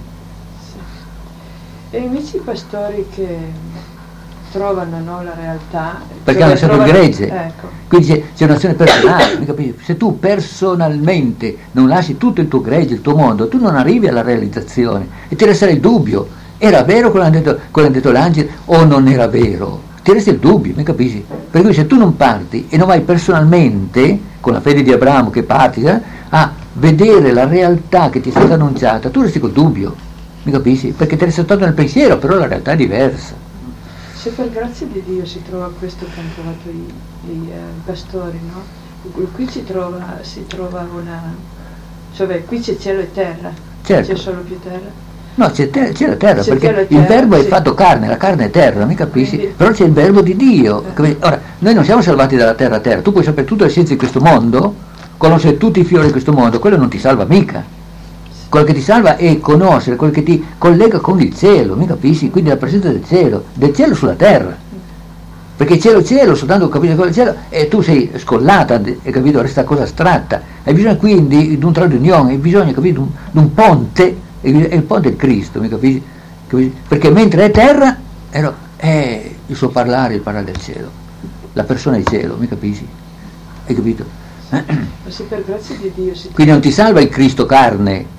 E invece i pastori che trovano, no, la realtà... Perché dove hanno sempre il trovano- gregge, Ecco. quindi c'è, c'è un'azione personale, mi capisci? Se tu personalmente non lasci tutto il tuo gregge, il tuo mondo, tu non arrivi alla realizzazione e ti resterà il dubbio, era vero quello che ha detto, quello che ha detto l'angelo o non era vero? Ti resta il dubbio, mi capisci? Per cui se tu non parti e non vai personalmente, con la fede di Abramo che parti, eh, a vedere la realtà che ti è stata annunciata, tu resti col dubbio, mi capisci? Perché ti resta stato nel pensiero, però la realtà è diversa. Se per grazia di Dio si trova questo che hanno trovato i, i, eh, i pastori, no? Qui si trova, si trova una... cioè qui c'è cielo e terra, Certo. c'è solo più terra. No, c'è, ter- c'è la terra, C'è perché cielo e il terra, verbo è sì. fatto carne, la carne è terra, mi capisci? Quindi- Però c'è il verbo di Dio. Eh. capisci? Ora, noi non siamo salvati dalla terra a terra, tu puoi sapere tutte le scienze di questo mondo, conoscere tutti i fiori di questo mondo, quello non ti salva mica. Quello che ti salva è conoscere, quello che ti collega con il cielo, mi capisci? Quindi la presenza del cielo, del cielo sulla terra. perché cielo cielo, soltanto capito quello cielo, e tu sei scollata, hai capito, resta cosa astratta, hai bisogno quindi di un tratto di unione, hai bisogno, capito, di un, di un ponte, e il ponte è il Cristo, mi capisci? capisci? Perché mentre è terra, è, è il suo parlare, il parlare del cielo, la persona è il cielo, mi capisci? Hai capito? Ma se per grazia di Dio si Quindi non ti salva il Cristo carne,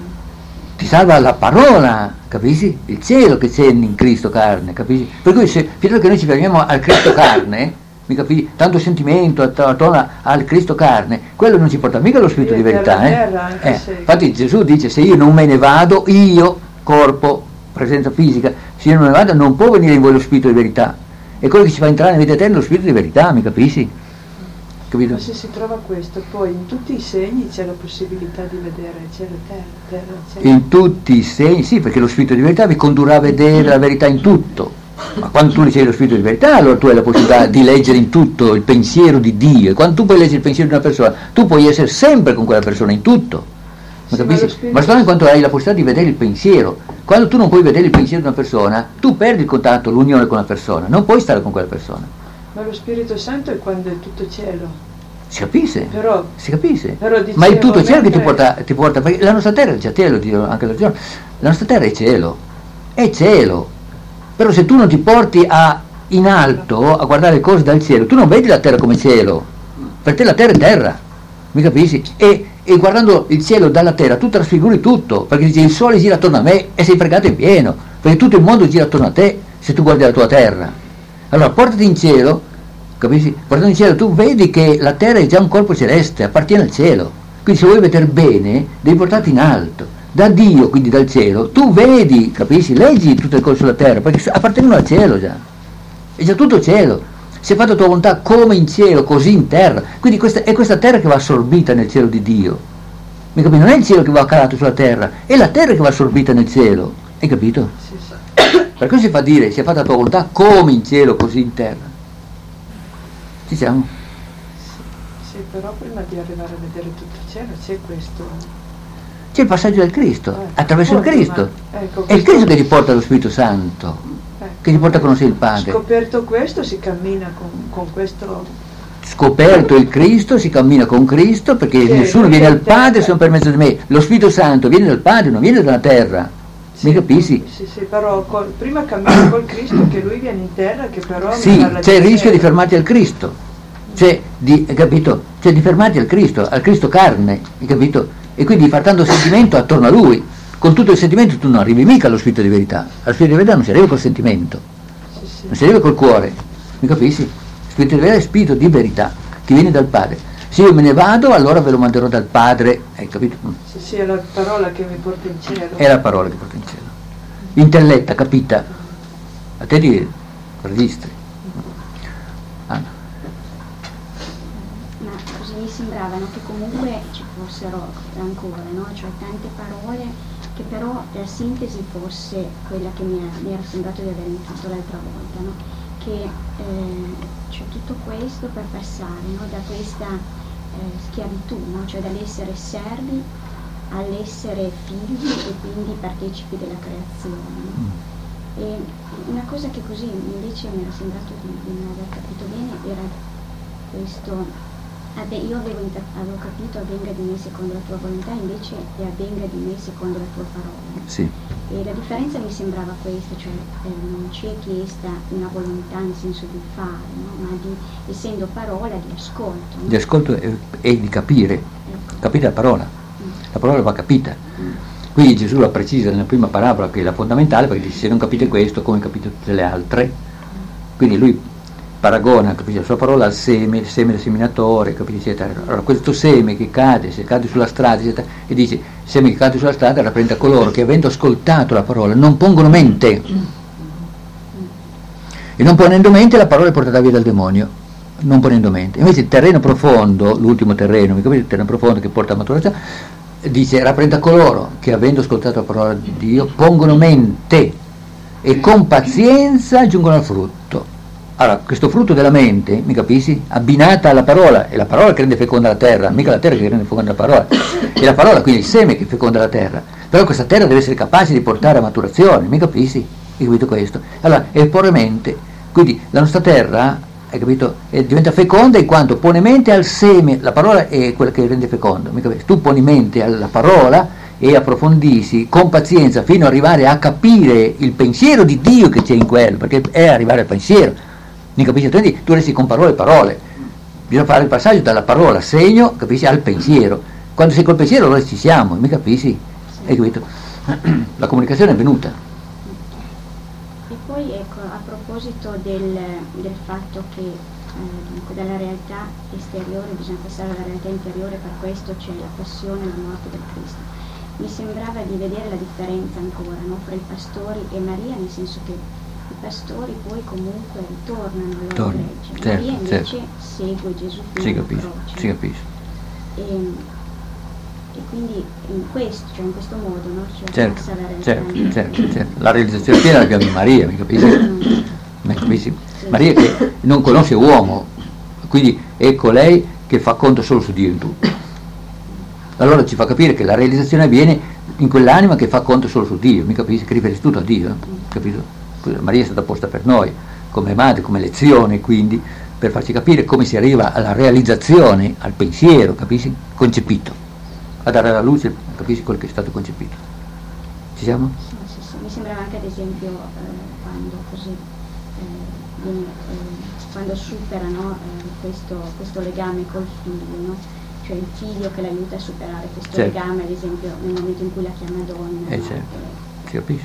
ti salva la parola, capisci? Il cielo che c'è in Cristo carne, capisci? Per cui se fino a che noi ci fermiamo al Cristo carne, mi capisci? Tanto sentimento attorno al Cristo carne, quello non ci porta mica allo spirito di verità, eh? Eh, infatti Gesù dice: se io non me ne vado, io, corpo, presenza fisica, se io non me ne vado non può venire in voi lo spirito di verità, e quello che ci fa entrare nella vita eterna è lo spirito di verità, mi capisci? Capito? Ma se si trova questo, poi in tutti i segni c'è la possibilità di vedere cielo e terra, terra, cielo. In tutti i segni, sì, perché lo spirito di verità vi condurrà a vedere la verità in tutto. Ma quando tu ricevi lo spirito di verità, allora tu hai la possibilità di leggere in tutto il pensiero di Dio. E quando tu puoi leggere il pensiero di una persona, tu puoi essere sempre con quella persona in tutto. Ma, sì, capisci? Ma, ma solo in quanto hai la possibilità di vedere il pensiero. Quando tu non puoi vedere il pensiero di una persona, tu perdi il contatto, l'unione con la persona, non puoi stare con quella persona. Ma lo Spirito Santo è quando è tutto cielo. Si capisce? Però, si capisce? Però dicevo, ma è tutto cielo mentre... che ti porta, ti porta, perché la nostra terra è già cielo, Dio, anche l'altro giorno, la nostra terra è cielo, è cielo. Però se tu non ti porti a, in alto a guardare le cose dal cielo, tu non vedi la terra come cielo, per te la terra è terra, mi capisci? E, e guardando il cielo dalla terra tu trasfiguri tutto, perché dici il sole gira attorno a me e sei fregato in pieno, perché tutto il mondo gira attorno a te se tu guardi la tua terra. Allora portati in cielo, capisci? Portando in cielo tu vedi che la terra è già un corpo celeste, appartiene al cielo, quindi se vuoi vedere bene devi portarti in alto, da Dio, quindi dal cielo, tu vedi, capisci? Leggi tutte le cose sulla terra, perché appartengono al cielo già, è già tutto cielo, si è fatta tua volontà come in cielo, così in terra, quindi questa, è questa terra che va assorbita nel cielo di Dio, mi capisci? Non è il cielo che va calato sulla terra, è la terra che va assorbita nel cielo, hai capito? Sì, sì. Per questo si fa dire, si è fatta tua volontà come in cielo, così in terra. Ci siamo? Sì, sì, però prima di arrivare a vedere tutto il cielo c'è questo. C'è il passaggio del Cristo, Eh, attraverso il appunto, Cristo. ma, ecco, è il questo- Cristo che ti porta allo Spirito Santo, ecco, che ti porta a conoscere il Padre. Scoperto questo si cammina con, con questo. Scoperto il Cristo, si cammina con Cristo, perché Sì, nessuno lui viene è al in terra. Padre se non per mezzo di me. Lo Spirito Santo viene dal Padre, non viene dalla terra. Sì, Mi capisci? Sì, sì, però col- prima cammina col Cristo che lui viene in terra, che però mi Sì, parla c'è il di rischio di cielo. fermarti al Cristo, cioè di, hai capito? Cioè di fermarti al Cristo, al Cristo carne, hai capito? E quindi di far tanto sentimento attorno a Lui. Con tutto il sentimento tu non arrivi mica allo Spirito di verità. Allo Spirito di verità non si arriva col sentimento, Sì, sì. non si arriva col cuore, mi capisci? Spirito di verità è spirito di verità, che viene dal Padre. Se io me ne vado, allora ve lo manderò dal Padre, hai capito? Sì, sì, è la parola che mi porta in cielo. È la parola che porta in cielo. Intelletta, capita? A te di registri. Anna. Ma così mi sembrava, no, che comunque ci fossero ancora, no? Cioè tante parole, che però la sintesi fosse quella che mi, è- mi era sembrato di aver intuito l'altra volta, no? Che eh, c'è tutto questo per passare, no? Da questa eh, schiavitù, no? Cioè dall'essere servi all'essere figli e quindi partecipi della creazione, no? E una cosa che così invece mi era sembrato di, di non aver capito bene era questo, vabbè, io avevo, inter- avevo capito avvenga di me secondo la tua volontà, invece è avvenga di me secondo la tua parola. Sì. E la differenza mi sembrava questa, cioè eh, non ci è chiesta una volontà nel senso di fare, no? Ma di, essendo parola, di ascolto. No? Di ascolto è, è di capire, Ecco. capire la parola, Mm. la parola va capita. Mm. Quindi Gesù la precisa nella prima parabola, che è la fondamentale, perché dice: se non capite questo, come capite tutte le altre? Quindi lui paragona, capisci, la sua parola al seme, il seme del seminatore, capisci, eccetera. Allora questo seme che cade, se cade sulla strada, eccetera, e dice: il seme che cade sulla strada rappresenta coloro che, avendo ascoltato la parola, non pongono mente. E non ponendo mente, la parola è portata via dal demonio. Non ponendo mente. Invece il terreno profondo, l'ultimo terreno, mi capite, il terreno profondo che porta a maturazione, dice: rappresenta coloro che, avendo ascoltato la parola di Dio, pongono mente e con pazienza giungono al frutto. Allora, questo frutto della mente, mi capisci? Abbinata alla parola, è la parola che rende feconda la terra, mica la terra che rende feconda la parola, è la parola, quindi il seme che feconda la terra. Però questa terra deve essere capace di portare a maturazione, mi capisci? Hai capito questo? Allora, è porre mente, Quindi la nostra terra, hai capito, è, diventa feconda in quanto pone mente al seme, la parola è quella che rende fecondo, mi capisci? Tu poni mente alla parola e approfondisci con pazienza fino ad arrivare a capire il pensiero di Dio che c'è in quello, perché è arrivare al pensiero, mi capisci? Quindi tu resti con parole e parole, bisogna fare il passaggio dalla parola segno, capisci, al pensiero. Quando sei col pensiero allora ci siamo, mi capisci? Hai capito? La comunicazione è venuta. E poi ecco, a proposito del, del fatto che eh, dunque, dalla realtà esteriore bisogna passare alla realtà interiore, per questo c'è la passione e la morte del Cristo. Mi sembrava di vedere la differenza ancora, no, fra i pastori e Maria, nel senso che i pastori poi comunque ritornano alla loro legge. Certo, Maria invece certo. segue Gesù fino Si alla capisce, croce. si capisce. E, e quindi in questo, cioè in questo modo, no, cioè Certo, passa alla realtà certo, interiore. certo, certo. La realizzazione piena l'abbiamo in Maria, mi capisci? Mi capisci? Sì. Maria che non conosce uomo, quindi è colei che fa conto solo su Dio in tutto. Allora ci fa capire che la realizzazione avviene in quell'anima che fa conto solo su Dio, mi capisci? Che riferisce tutto a Dio, eh? Capito? Maria è stata posta per noi, come madre, come lezione, quindi, per farci capire come si arriva alla realizzazione, al pensiero, capisci? Concepito, a dare alla luce, capisci, quel che è stato concepito. Ci siamo? Sì, sì, sì. Mi sembrava anche ad esempio eh, quando così eh, viene, eh, quando superano eh, questo, questo legame col figlio, no? Cioè il figlio che l'aiuta a superare questo Certo. legame, ad esempio nel momento in cui la chiama donna. Eh no? certo, Eh, si capisce.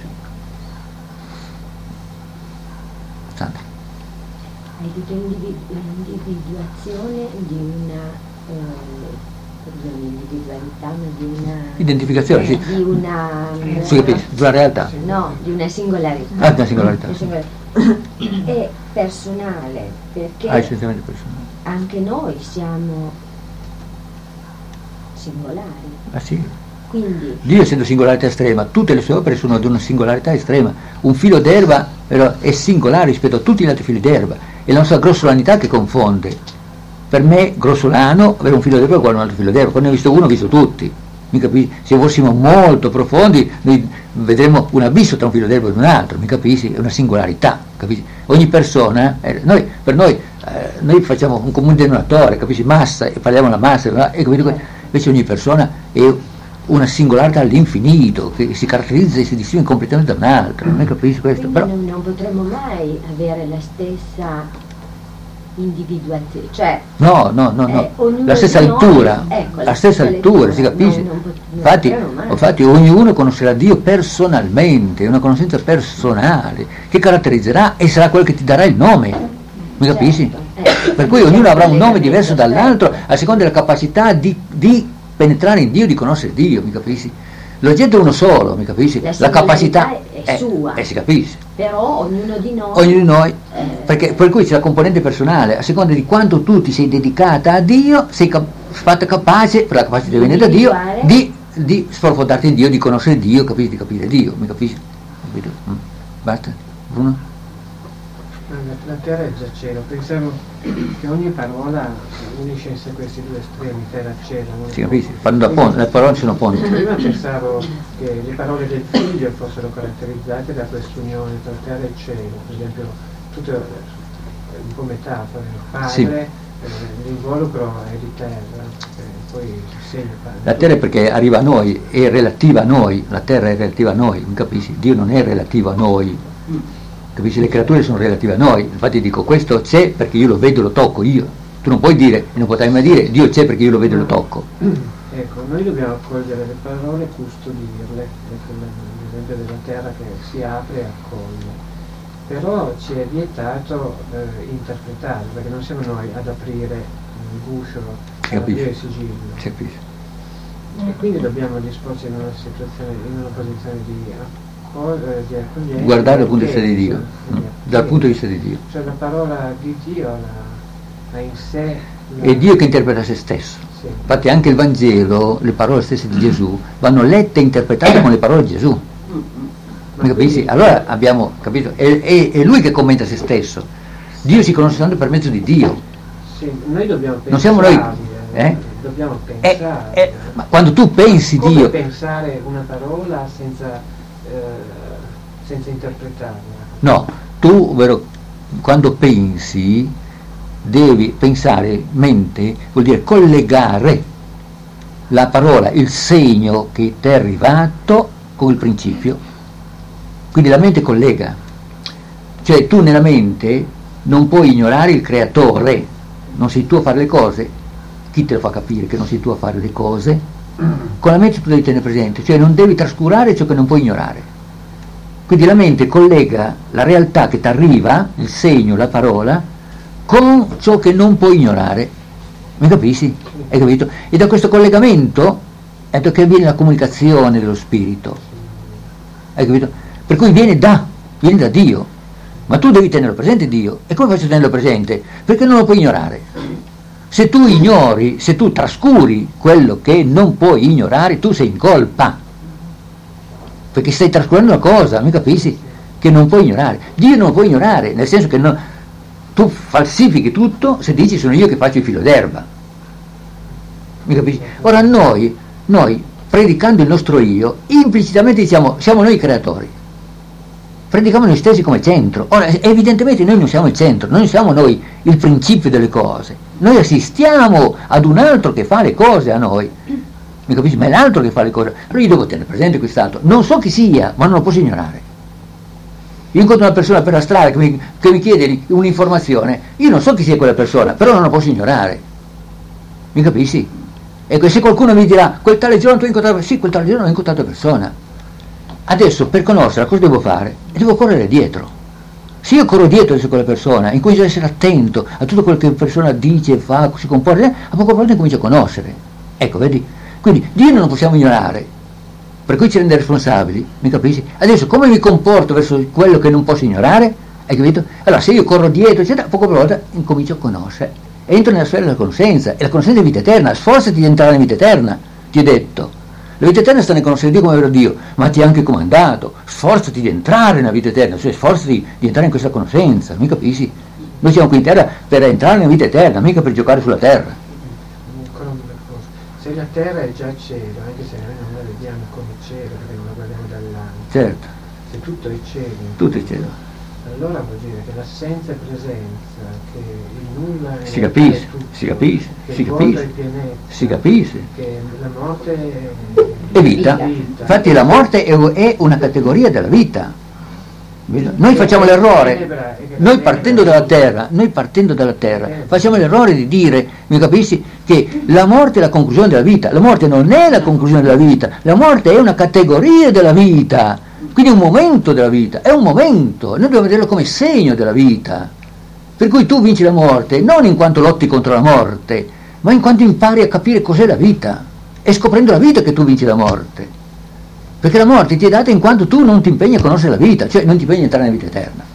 Sandra. Hai detto individu- l'individuazione di una eh, scusami, individualità, ma di una Identificazione, eh, sì. di una Si capisce, di una realtà. no, di una singolarità. Ah, di una singolarità. Di singolarità. È personale, perché Ah, essenzialmente personale. anche noi siamo singolari. Ah sì? Quindi Dio essendo singolarità estrema, tutte le sue opere sono di una singolarità estrema. Un filo d'erba però, è singolare rispetto a tutti gli altri fili d'erba. È la nostra grossolanità che confonde. Per me grossolano avere un filo d'erba uguale a un altro filo d'erba. Quando ne ho visto uno ho visto tutti. Mi capisci? Se fossimo molto profondi noi vedremo un abisso tra un filo d'erba e un altro, mi capisci? È una singolarità, capisci? Ogni persona, eh, noi, per noi, eh, noi facciamo un comune denominatore, capisci? Massa, e parliamo della massa, no? E capito? Invece ogni persona è una singolarità all'infinito che si caratterizza e si distingue completamente da un'altra, non capisci questo? quindi Però non, non potremmo mai avere la stessa individuazione, cioè no, no, no, eh, no. ognuno la stessa di noi- lettura, ecco, la stessa lettura, si capisce? non- non pot- non Infatti, potremmo mai. infatti ognuno conoscerà Dio personalmente, è una conoscenza personale che caratterizzerà e sarà quel che ti darà il nome, mi capisci? Certo, eh. Per cui ognuno avrà un nome diverso dall'altro a seconda della capacità di, di penetrare in Dio, di conoscere Dio, mi capisci? L'oggetto è uno solo, mi capisci? La La capacità singolarità è sua. eh, si capisce. Però ognuno di noi Ognuno di noi, eh, perché per cui c'è la componente personale, a seconda di quanto tu ti sei dedicata a Dio, sei cap- fatta capace, per la capacità che viene da Dio, Individuare. di, di sprofondarti in Dio, di conoscere Dio, capisci, di capire Dio, mi capisci? Capito? Mm. Basta? Bruno? La terra è già cielo, pensavo che ogni parola unisce questi due estremi, terra e cielo. non Si so. capisce? Fanno da ponte, le parole sono ponti. Prima pensavo che le parole del figlio fossero caratterizzate da quest'unione tra terra e cielo, per esempio, tutto eh, un po' metafore, il padre, Sì. eh, l'involucro è di terra, eh, poi si segna padre. La terra è perché arriva a noi, è relativa a noi, la terra è relativa a noi, mi capisci? Dio non è relativo a noi, capisci? Le creature sono relative a noi, infatti dico questo c'è perché io lo vedo e lo tocco io, tu non puoi dire, e non potrai mai dire Dio c'è perché io lo vedo e lo tocco. Ecco, noi dobbiamo accogliere le parole e custodirle, ecco l'esempio della terra che si apre e accoglie. Però ci è vietato eh, interpretarle, perché non siamo noi ad aprire il guscio, Si ad aprire il capisce? sigillo. Si capisce? E quindi dobbiamo disporci in una situazione, in una posizione di, accog- eh, di accoglienza. Guardare dal punto di vista di Dio, Sì, mm, dal sì. punto di vista di Dio. Cioè la parola di Dio ha, ha in sé... la- È Dio che interpreta se stesso. Sì. Infatti anche il Vangelo, le parole stesse di Gesù, vanno lette e interpretate con le parole di Gesù. Mi capisci? Allora abbiamo capito, è, è, è lui che commenta se stesso. Dio si conosce tanto per mezzo di Dio. Sì, noi dobbiamo pensare. Non siamo noi, eh? Dobbiamo Eh, pensare. eh, ma quando tu pensi Come Dio, pensare una parola senza, eh, senza interpretarla? no, tu, vero, quando pensi, devi pensare, mente vuol dire collegare la parola, il segno che ti è arrivato con il principio. Quindi la mente collega, cioè tu nella mente non puoi ignorare il creatore, non sei tu a fare le cose. Chi te lo fa capire che non sei tu a fare le cose? Con la mente tu devi tenere presente, cioè non devi trascurare ciò che non puoi ignorare. Quindi la mente collega la realtà che ti arriva, il segno, la parola, con ciò che non puoi ignorare. Mi capisci? Hai capito? E da questo collegamento è che viene la comunicazione dello spirito. Hai capito? Per cui viene da, viene da Dio. Ma tu devi tenerlo presente Dio. E come faccio a tenerlo presente? Perché non lo puoi ignorare. Se tu ignori, se tu trascuri quello che non puoi ignorare, tu sei in colpa. Perché stai trascurando una cosa, mi capisci? Che non puoi ignorare. Dio non lo puoi ignorare, nel senso che non, tu falsifichi tutto se dici sono io che faccio il filo d'erba. Mi capisci? Ora noi, noi, predicando il nostro io, implicitamente diciamo siamo noi i creatori. Predichiamo noi stessi come centro. Ora, evidentemente noi non siamo il centro, non siamo noi il principio delle cose. Noi assistiamo ad un altro che fa le cose a noi. Mi capisci? Ma è l'altro che fa le cose. Allora io devo tenere presente quest'altro. Non so chi sia, ma non lo posso ignorare. Io incontro una persona per la strada che mi, che mi chiede un'informazione, io non so chi sia quella persona, però non la posso ignorare. Mi capisci? Ecco, se qualcuno mi dirà, quel tale giorno tu hai incontrato, sì, quel tale giorno ho incontrato persona. Adesso per conoscerla cosa devo fare? Devo correre dietro. Se io corro dietro adesso quella persona, incomincio ad essere attento a tutto quello che la persona dice, fa, si comporta, a poco a poco incomincio a conoscere. Ecco, vedi? Quindi Dio non lo possiamo ignorare, per cui ci rende responsabili, mi capisci? Adesso come mi comporto verso quello che non posso ignorare? Hai capito? Allora se io corro dietro, eccetera, a poco a poco incomincio a conoscere. Entro nella sfera della conoscenza, e la conoscenza è vita eterna, sforzati di entrare nella vita eterna, ti ho detto. La vita eterna sta nel conoscere Dio come vero Dio, ma ti ha anche comandato, sforzati di entrare nella vita eterna, cioè sforzati di entrare in questa conoscenza, mi capisci? Noi siamo qui in terra per entrare nella vita eterna, mica per giocare sulla terra. Ancora una cosa, se la terra è già cielo, anche se noi non la vediamo come cielo, perché non la guardiamo dall'alto, certo. Se tutto è cielo, tutto è cielo. Allora vuol dire che l'assenza e presenza, che il nulla è si capisce, tutto, si capisce, che si il capisce, vuoto è pienezza, si capisce. Che la morte è, è vita. vita. Infatti la morte è, è una categoria della vita. Noi facciamo l'errore, noi partendo dalla terra, noi partendo dalla terra, facciamo l'errore di dire, mi capisci, che la morte è la conclusione della vita. La morte non è la conclusione della vita, la morte è una categoria della vita. Quindi è un momento della vita, è un momento, noi dobbiamo vederlo come segno della vita. Per cui tu vinci la morte, non in quanto lotti contro la morte, ma in quanto impari a capire cos'è la vita. È scoprendo la vita che tu vinci la morte. Perché la morte ti è data in quanto tu non ti impegni a conoscere la vita, cioè non ti impegni a entrare nella vita eterna.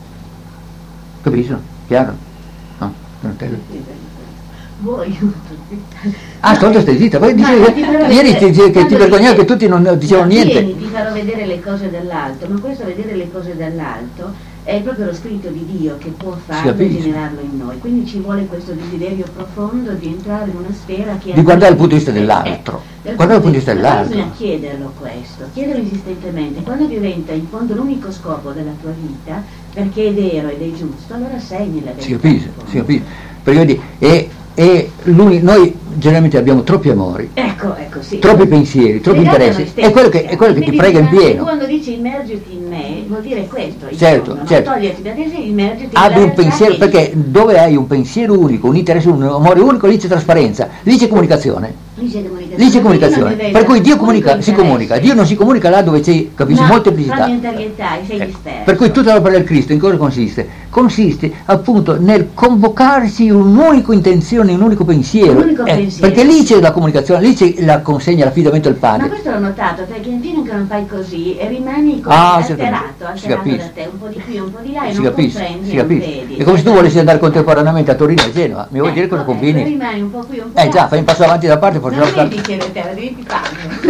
Capisci? Chiaro? No? Non te lo... Voi Ah, stavolta stai zitta, poi dicevi, ieri ti, ti, che ti vergognavi che tutti non dicevano niente. Vieni, ti farò vedere le cose dall'alto, ma questo vedere le cose dall'alto è proprio lo spirito di Dio che può farlo e generarlo in noi, quindi ci vuole questo desiderio profondo di entrare in una sfera che di guardare il punto di vista dell'altro, eh, guardare il punto di vista dell'altro. Bisogna chiederlo questo, chiederlo insistentemente, quando diventa in fondo l'unico scopo della tua vita, perché è vero ed è giusto, allora sei nella verità. Si capisce, si capisce, perché vedi, e E lui, noi generalmente abbiamo troppi amori, ecco, ecco, sì. troppi pensieri, troppi interessi, è quello che, è quello che ti prega in pieno. Quando dici immergiti in me, vuol dire questo, certo, fondo, certo. Non toglierti da te, immergiti Abbi un pensiero, che... perché dove hai un pensiero unico, un interesse unico, un amore unico, lì c'è trasparenza, lì c'è comunicazione. Lì c'è comunicazione, lì c'è comunicazione. Per cui Dio comunica, si comunica, Dio non si comunica là dove c'è, capisci, no, molteplicità. frammentarietà, sei eh, disperso. per cui tutta l'opera del Cristo in cosa consiste? Consiste appunto nel convocarsi un'unica intenzione, un unico pensiero, un unico eh, pensiero. perché lì c'è la comunicazione, lì c'è la consegna, l'affidamento al Padre. Ma questo l'ho notato, perché fino che non fai così e rimani come ah, alterato, alterato da te, un po' di qui, un po' di là e si non capisce, comprendi, si non capisce. vedi. È come se tu volessi andare contemporaneamente a Torino e a Genova, mi vuoi ecco, dire cosa ecco, combini? rimani un po' qui, un po' Eh là. già, fai un passo avanti da parte, facciamo non è car- bicchiere terra, devi farlo.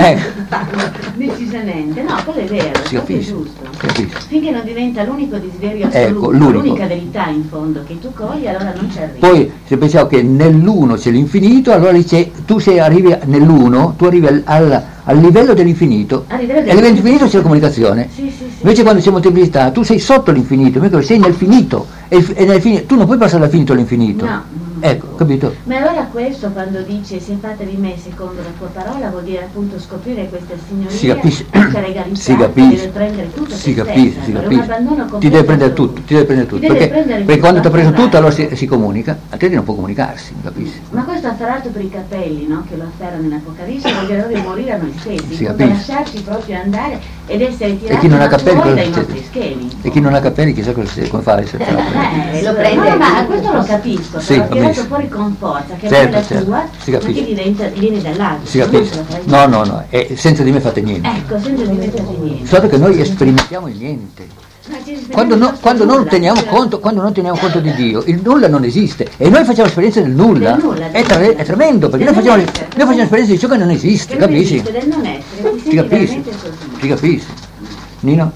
Ecco. Decisamente, no, quello è vero, Si quello è capisce, giusto. si capisce. Finché non diventa l'unico desiderio Ecco, assoluto, l'unico. l'unica verità in fondo che tu cogli, allora non ci arrivi. Poi se pensiamo che nell'uno c'è l'infinito, allora dice, tu se arrivi nell'uno, tu arrivi al, al, al livello dell'infinito, A livello e a livello dell'infinito c'è la comunicazione. Sì, sì, sì. Invece quando c'è molteplicità, tu sei sotto l'infinito, invece sei nel finito, e, il- e nel finito, tu non puoi passare dal finito all'infinito. No, no, no. Ecco, capito? Ma allora questo quando dice si è fatta di me secondo la tua parola vuol dire appunto scoprire questa signoria, Si capisce, questa regalità, si capisce, deve prendere tutto si te capisce, stessa, si per un capisce. abbandono Ti completo deve prendere assoluto. tutto, ti deve prendere tutto, Ti deve perché, prendere perché quando ti ha preso tutto, tutto allora si, afferrarti. si comunica, altrimenti non può comunicarsi, capisci? Ma questo afferrato per i capelli, no? Che lo afferra nell'Apocalisse, vuol dire di morire a noi stessi, Si come capisce. lasciarci proprio andare ed essere E tirati chi non ha ma capelli fuori cosa dai succede? nostri schemi. E chi non ha capelli chissà cosa si- come fa a essere fatto. Eh, lo prende. No, ma questo lo capisco, Sì, però tirato capisci. fuori con forza, che Certo, non è la certo, tua, si ma capisce. che diventa, viene dall'altro. Si capisce? No, no, no, e senza di me fate niente. Ecco, senza diventare niente. Solo che noi sperimentiamo il niente. Ma ci si Quando, vede no- il quando non nulla, teniamo cioè, conto, quando non teniamo conto di Dio, il nulla non esiste. E noi facciamo esperienza del nulla. Del nulla, È, del tre- nulla. è tremendo, perché noi Del facciamo, non essere, noi facciamo esperienza di ciò che non esiste, che non capisci? esiste, del non essere, ti Si senti capisce, veramente così. si capisce. Nino?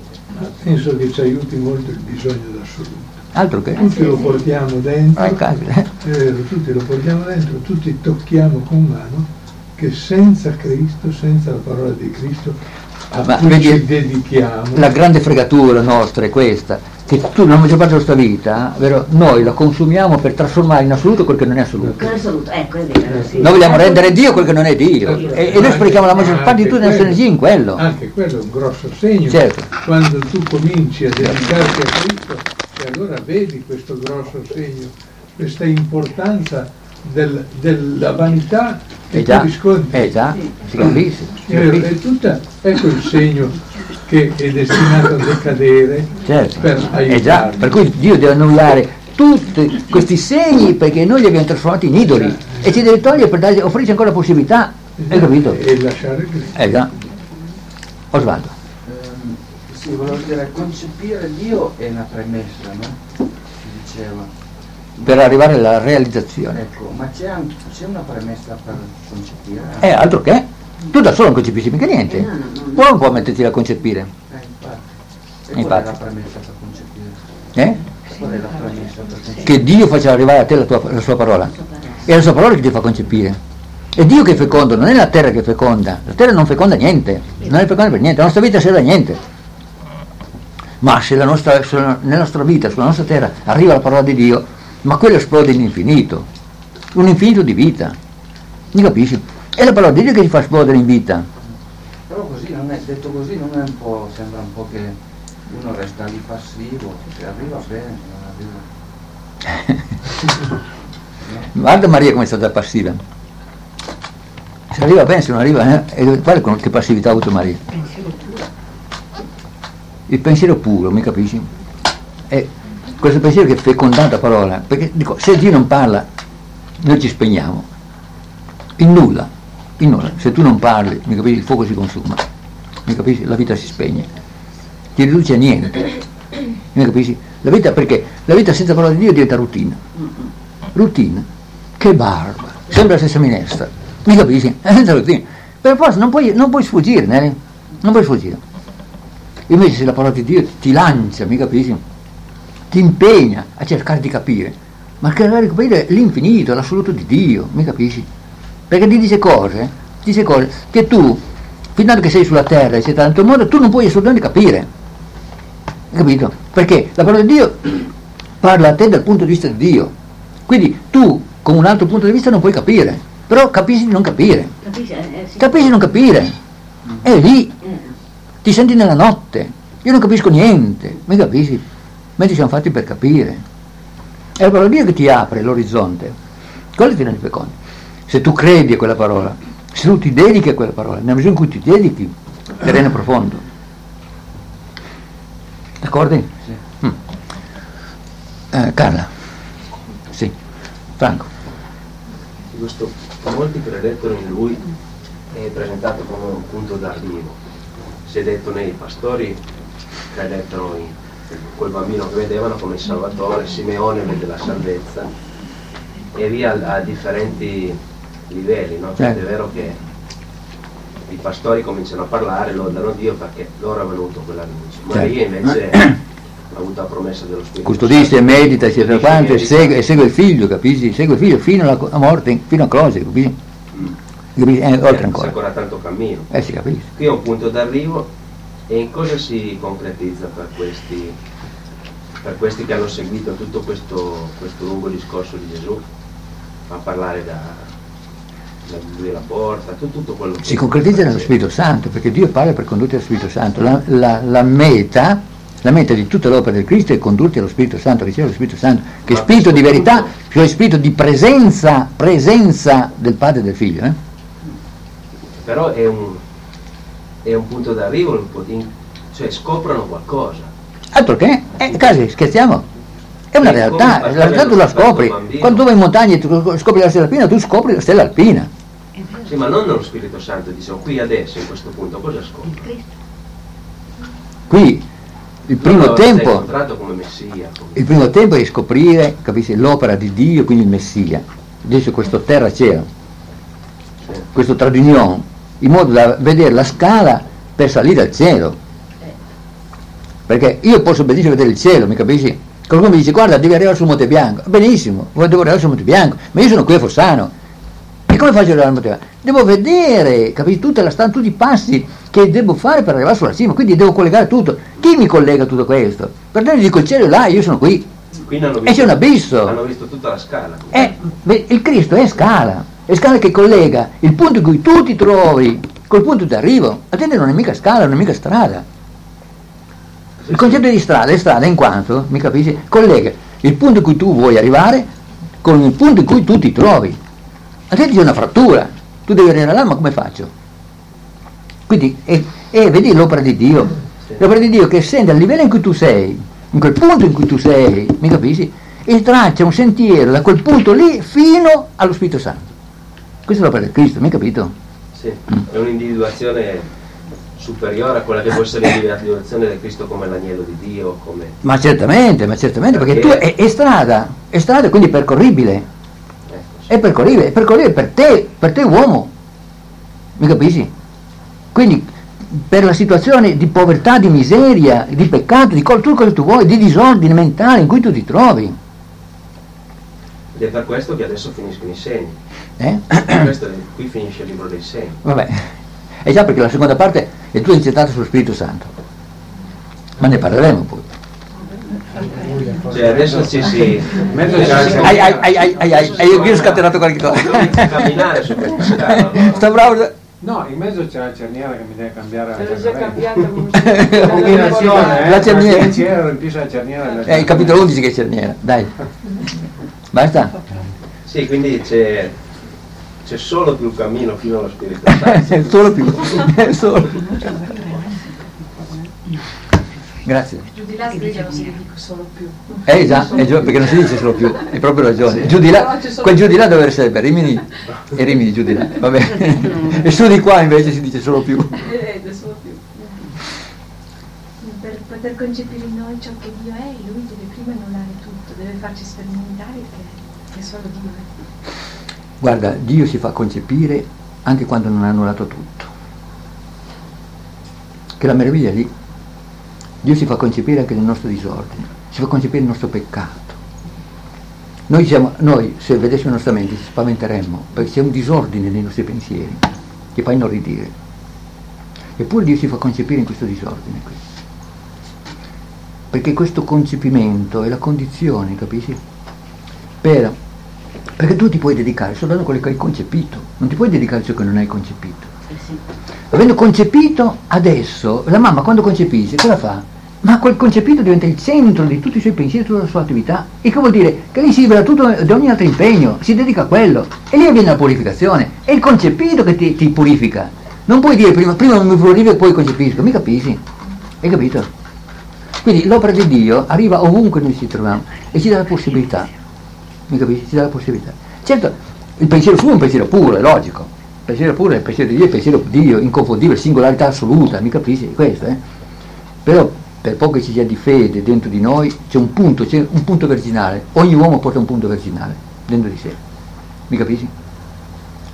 Ma penso che ci aiuti molto il bisogno d'assoluto. Altro che? Tutti lo portiamo dentro, Ah, cazzo. è vero, tutti lo portiamo dentro, tutti tocchiamo con mano che senza Cristo, senza la parola di Cristo, a Ma cui vedi, ci dedichiamo, La grande fregatura nostra è questa, che tu la maggior parte della nostra vita, vero, noi la consumiamo per trasformare in assoluto quel che non è assoluto. In assoluto, ecco, è vero. Sì. Noi vogliamo rendere Dio quel che non è Dio, e, e noi sprechiamo la maggior parte di tutte le nostre energie in quello. Anche quello è un grosso segno. Certo. Quando tu cominci a dedicarti a Cristo, e allora vedi questo grosso segno, questa importanza del- della vanità che Eh già, tu riscontri. eh già, si capisce, si È vero, capisce. è tutta, ecco il segno che è destinato a decadere Certo, per eh già, aiutarci. per cui Dio deve annullare tutti questi segni perché noi li abbiamo trasformati in idoli e ci deve togliere per dargli, offrirci ancora la possibilità, hai capito? E lasciare Cristo. Eh già. Osvaldo. Ehm, sì, volevo dire, concepire Dio è una premessa, no? Si diceva. Per arrivare alla realizzazione. Ecco, ma c'è, anche, c'è una premessa per concepire? Eh, altro che? Tu da solo non concepisci mica niente. Eh, no, no, no, no. Uno non può metterti a concepire. Eh, infatti. E Infatti. qual è la premessa per concepire? Eh? Qual è la premessa per concepire? Che Dio faccia arrivare a te la, tua, la sua parola. È la sua parola che ti fa concepire. È Dio che è fecondo, non è la terra che feconda. La terra non feconda niente, non è feconda per niente, la nostra vita serve a niente. Ma se, la nostra, se nella nostra vita, sulla nostra terra, arriva la parola di Dio, ma quello esplode in infinito, un infinito di vita. Mi capisci? È la parola di Dio che ti fa esplodere in vita. Però così, non è, detto così, non è un po', sembra un po' che uno resta lì passivo, se arriva bene, non arriva. Guarda Maria come è stata passiva. Se arriva bene, se non arriva, eh? E guarda con che passività ha avuto Maria. Il pensiero puro, mi capisci? È questo pensiero che è fecondata la parola, perché dico, se Dio non parla, noi ci spegniamo. In nulla, in nulla. Se tu non parli, mi capisci, il fuoco si consuma, mi capisci? La vita si spegne, ti riduce a niente, mi capisci? La vita, perché la vita senza parola di Dio diventa routine. Routine, che barba, sembra la stessa minestra, mi capisci? È senza routine, per forza non puoi, non puoi sfuggire, Nelly. Non puoi sfuggire. Invece se la parola di Dio ti lancia, mi capisci? Ti impegna a cercare di capire, ma cercare di capire l'infinito, l'assoluto di Dio, mi capisci? Perché ti dice cose, ti dice cose che tu, fin tanto che sei sulla terra e sei tanto modo, tu non puoi assolutamente capire. Hai capito? Perché la parola di Dio parla a te dal punto di vista di Dio. Quindi tu, con un altro punto di vista, non puoi capire, però capisci di non capire. Capisci? Eh, sì. Capisci di non capire. È lì. Ti senti nella notte. Io non capisco niente, mi capisci? Mentre siamo fatti per capire. È la parola di Dio che ti apre l'orizzonte. Quello ti rende fecondo. Se tu credi a quella parola, se tu ti dedichi a quella parola, nella misura in cui ti dedichi, ti rende profondo. D'accordo? Sì. Mm. Eh, Carla. Sì. Franco. Questo, molti credettero in lui è presentato come un punto d'arrivo. Si è detto nei pastori credettero in quel bambino che vedevano come il Salvatore, Simeone vede la salvezza, e via a, a differenti livelli, no? Cioè, eh. è vero che i pastori cominciano a parlare, lodano Dio perché loro è venuto quell'annuncio. Maria invece ha avuto la promessa dello Spirito custodisce, medita, si fa quanto, e segue, e segue il figlio, capisci? Segue il figlio fino alla morte, fino a croce, capisci? Mm. capisci? Eh, oltre ancora. C'è ancora tanto cammino. Eh, si capisce. Qui è un punto d'arrivo, e in cosa si concretizza per questi, per questi che hanno seguito tutto questo, questo lungo discorso di Gesù, a parlare da... lui la porta, tutto, tutto quello che si concretizza nello Spirito Santo, perché Dio parla per condurti allo Spirito Santo. La, la, la meta la meta di tutta l'opera del Cristo è condurti allo Spirito Santo, ricevere lo Spirito Santo, che è spirito di verità, cioè spirito di presenza, presenza del Padre e del Figlio. Eh? Però è un, è un punto d'arrivo, cioè scoprono qualcosa. Altro che? Eh, casi, scherziamo? È una realtà, la realtà tu la scopri. Quando tu vai in montagna e tu scopri la stella alpina, tu scopri la stella alpina. Sì, ma non nello Spirito Santo, diciamo, qui adesso, in questo punto, cosa scopri? Qui il primo tempo come Messia, come... il primo tempo è scoprire, capisci, l'opera di Dio, quindi il Messia. Adesso questo terra-cielo, sì. Questo tradinion, in modo da vedere la scala per salire al cielo. Perché io posso benissimo vedere il cielo, mi capisci? Qualcuno mi dice guarda devi arrivare sul Monte Bianco, benissimo, devo arrivare sul Monte Bianco, ma io sono qui a Fossano, e come faccio ad arrivare al Monte Bianco? Devo vedere, capisci, tutta la stanza, tutti i passi che devo fare per arrivare sulla cima, quindi devo collegare tutto. Chi mi collega tutto questo? Per te dico il cielo è là, io sono qui, hanno visto, e c'è un abisso. Hanno visto tutta la scala. Eh, beh, il Cristo è scala, è scala che collega il punto in cui tu ti trovi col punto d'arrivo. A te non è mica scala, non è mica strada. Il concetto di strada è strada in quanto, mi capisci, collega il punto in cui tu vuoi arrivare con il punto in cui tu ti trovi. A te c'è una frattura, tu devi arrivare là, ma come faccio? Quindi, e, e vedi l'opera di Dio, l'opera di Dio che scende al livello in cui tu sei, in quel punto in cui tu sei, mi capisci? E traccia un sentiero da quel punto lì fino allo Spirito Santo. Questa è l'opera del Cristo, mi hai capito? Sì, è un'individuazione superiore a quella che può essere l'individuazione del Cristo come l'agnello di Dio, come... Ma certamente, ma certamente, perché, perché tu è, è strada, è strada quindi percorribile, ecco, sì. È percorribile, è percorribile per te, per te uomo, mi capisci? Quindi per la situazione di povertà, di miseria, di peccato, di tutto quello che tu vuoi, di disordine mentale in cui tu ti trovi. Ed è per questo che adesso finiscono i segni. Eh? Questo è, qui finisce il libro dei segni. Vabbè. E già perché la seconda parte è tutta incentrata sullo Spirito Santo, ma ne parleremo poi. Cioè adesso ci si ai ai ai ai ai ai io ho scatenato qualche cosa. Camminare su questa scala. Sta bravo. No, in mezzo c'è la cerniera che mi deve cambiare la L'ho già cambiata la combinazione, eh? La cerniera. dieci euro in più la cerniera. È il capitolo undici che è cerniera, dai. Basta? Sì, quindi c'è c'è solo più cammino fino allo Spirito Santo. solo più, solo. Grazie. Giù di là scrivono si dico solo più. Eh già, è giù, perché non si dice solo più, hai proprio ragione. Giù di là, quel giù di là dove sarebbe Rimini e Rimini giù di là, va bene. E su di qua invece si dice solo più. Eh, solo più. Per poter concepire in noi ciò che Dio è, lui deve prima annullare tutto, deve farci sperimentare che, che solo Dio è. Guarda, Dio si fa concepire anche quando non ha annullato tutto. Che la meraviglia è lì. Dio si fa concepire anche nel nostro disordine, si fa concepire il nostro peccato. Noi, siamo, noi se vedessimo la nostra mente ci spaventeremmo, perché c'è un disordine nei nostri pensieri che fa inorridire. Eppure Dio si fa concepire in questo disordine qui. Perché questo concepimento è la condizione, capisci? Per Perché tu ti puoi dedicare solo a quello che hai concepito, non ti puoi dedicare a ciò che non hai concepito. Sì, sì. Avendo concepito, adesso, la mamma quando concepisce, cosa fa? Ma quel concepito diventa il centro di tutti i suoi pensieri, tutta la sua attività. E che vuol dire? Che lei si libera tutto da ogni altro impegno, si dedica a quello. E lì avviene la purificazione. È il concepito che ti, ti purifica. Non puoi dire prima, prima mi purifico e poi concepisco, mi capisci? Hai capito? Quindi l'opera di Dio arriva ovunque noi ci troviamo e ci dà la possibilità. Mi capisci? Ci dà la possibilità. Certo, il pensiero suo è un pensiero puro, è logico. Il pensiero puro è il pensiero di Dio, il pensiero di Dio, inconfondibile, singolarità assoluta, mi capisci? Questo, eh? Però per poco che ci sia di fede dentro di noi, c'è un punto, c'è un punto virginale. Ogni uomo porta un punto virginale dentro di sé. Mi capisci?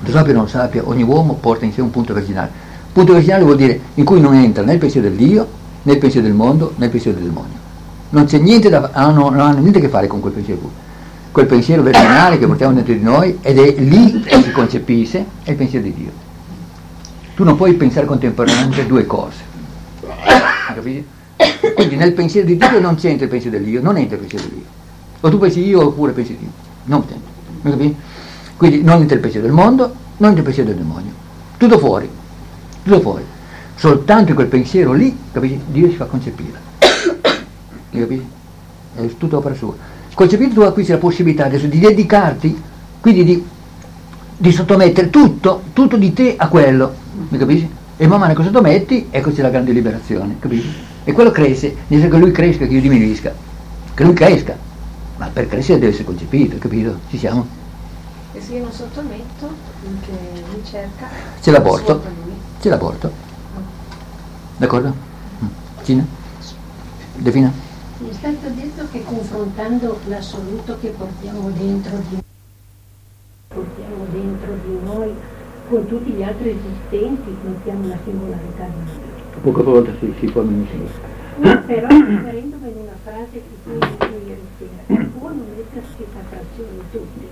lo sappia o non lo sappia, ogni uomo porta in sé un punto virginale. Punto virginale vuol dire in cui non entra né il pensiero del Dio, né il pensiero del mondo, né il pensiero del demonio. Non c'è niente da hanno, non hanno niente a che fare con quel pensiero. Quel pensiero virginale che portiamo dentro di noi, ed è lì che si concepisce, è il pensiero di Dio. Tu non puoi pensare contemporaneamente due cose. Capite? Quindi nel pensiero di Dio non c'entra il pensiero del Dio, non entra il pensiero di Dio. O tu pensi io oppure pensi Dio. Non c'entra. Capite? Quindi non entra il pensiero del mondo, non entra il pensiero del demonio. Tutto fuori. Tutto fuori. Soltanto in quel pensiero lì, capite? Dio si fa concepire. Capite? È tutta opera sua. Concepito tu acquisti la possibilità adesso di dedicarti, quindi di, di sottomettere tutto, tutto di te a quello, mi capisci? E man mano che sottometti, eccoci la grande liberazione, capisci? E quello cresce, nel senso che lui cresca, che io diminuisca, che lui cresca, ma per crescere deve essere concepito, capito? Ci siamo? E se io non sottometto, che mi cerca, c'è l'aborto, c'è l'aborto, d'accordo? Cina? Defina? Mi è stato detto che confrontando l'assoluto che portiamo dentro di noi, portiamo dentro di noi con tutti gli altri esistenti, mettiamo la singolarità di noi. Poco a volta si, si può amministrare. No, però riferendomi in una frase che tu hai detto ieri sera, può non esserci attrazione in tutti.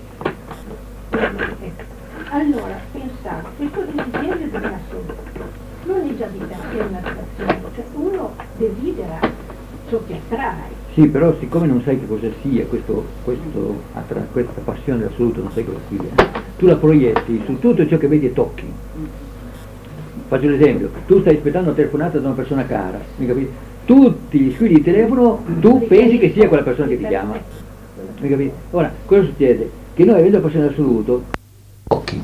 Allora, pensate, questo desiderio dell'assoluto non è già di per sé un'attrazione, cioè uno desidera ciò che attrae. Sì, però siccome non sai che cosa sia questo, questo, attra- questa passione dell'assoluto, non sai cosa sia, tu la proietti su tutto ciò che vedi e tocchi. Faccio un esempio, tu stai aspettando una telefonata da una persona cara, mi capisci? Tutti gli squilli di telefono, tu pensi che sia quella persona che ti chiama, mi capisci? Ora, cosa succede? Che noi avendo la passione dell'assoluto, tocchi.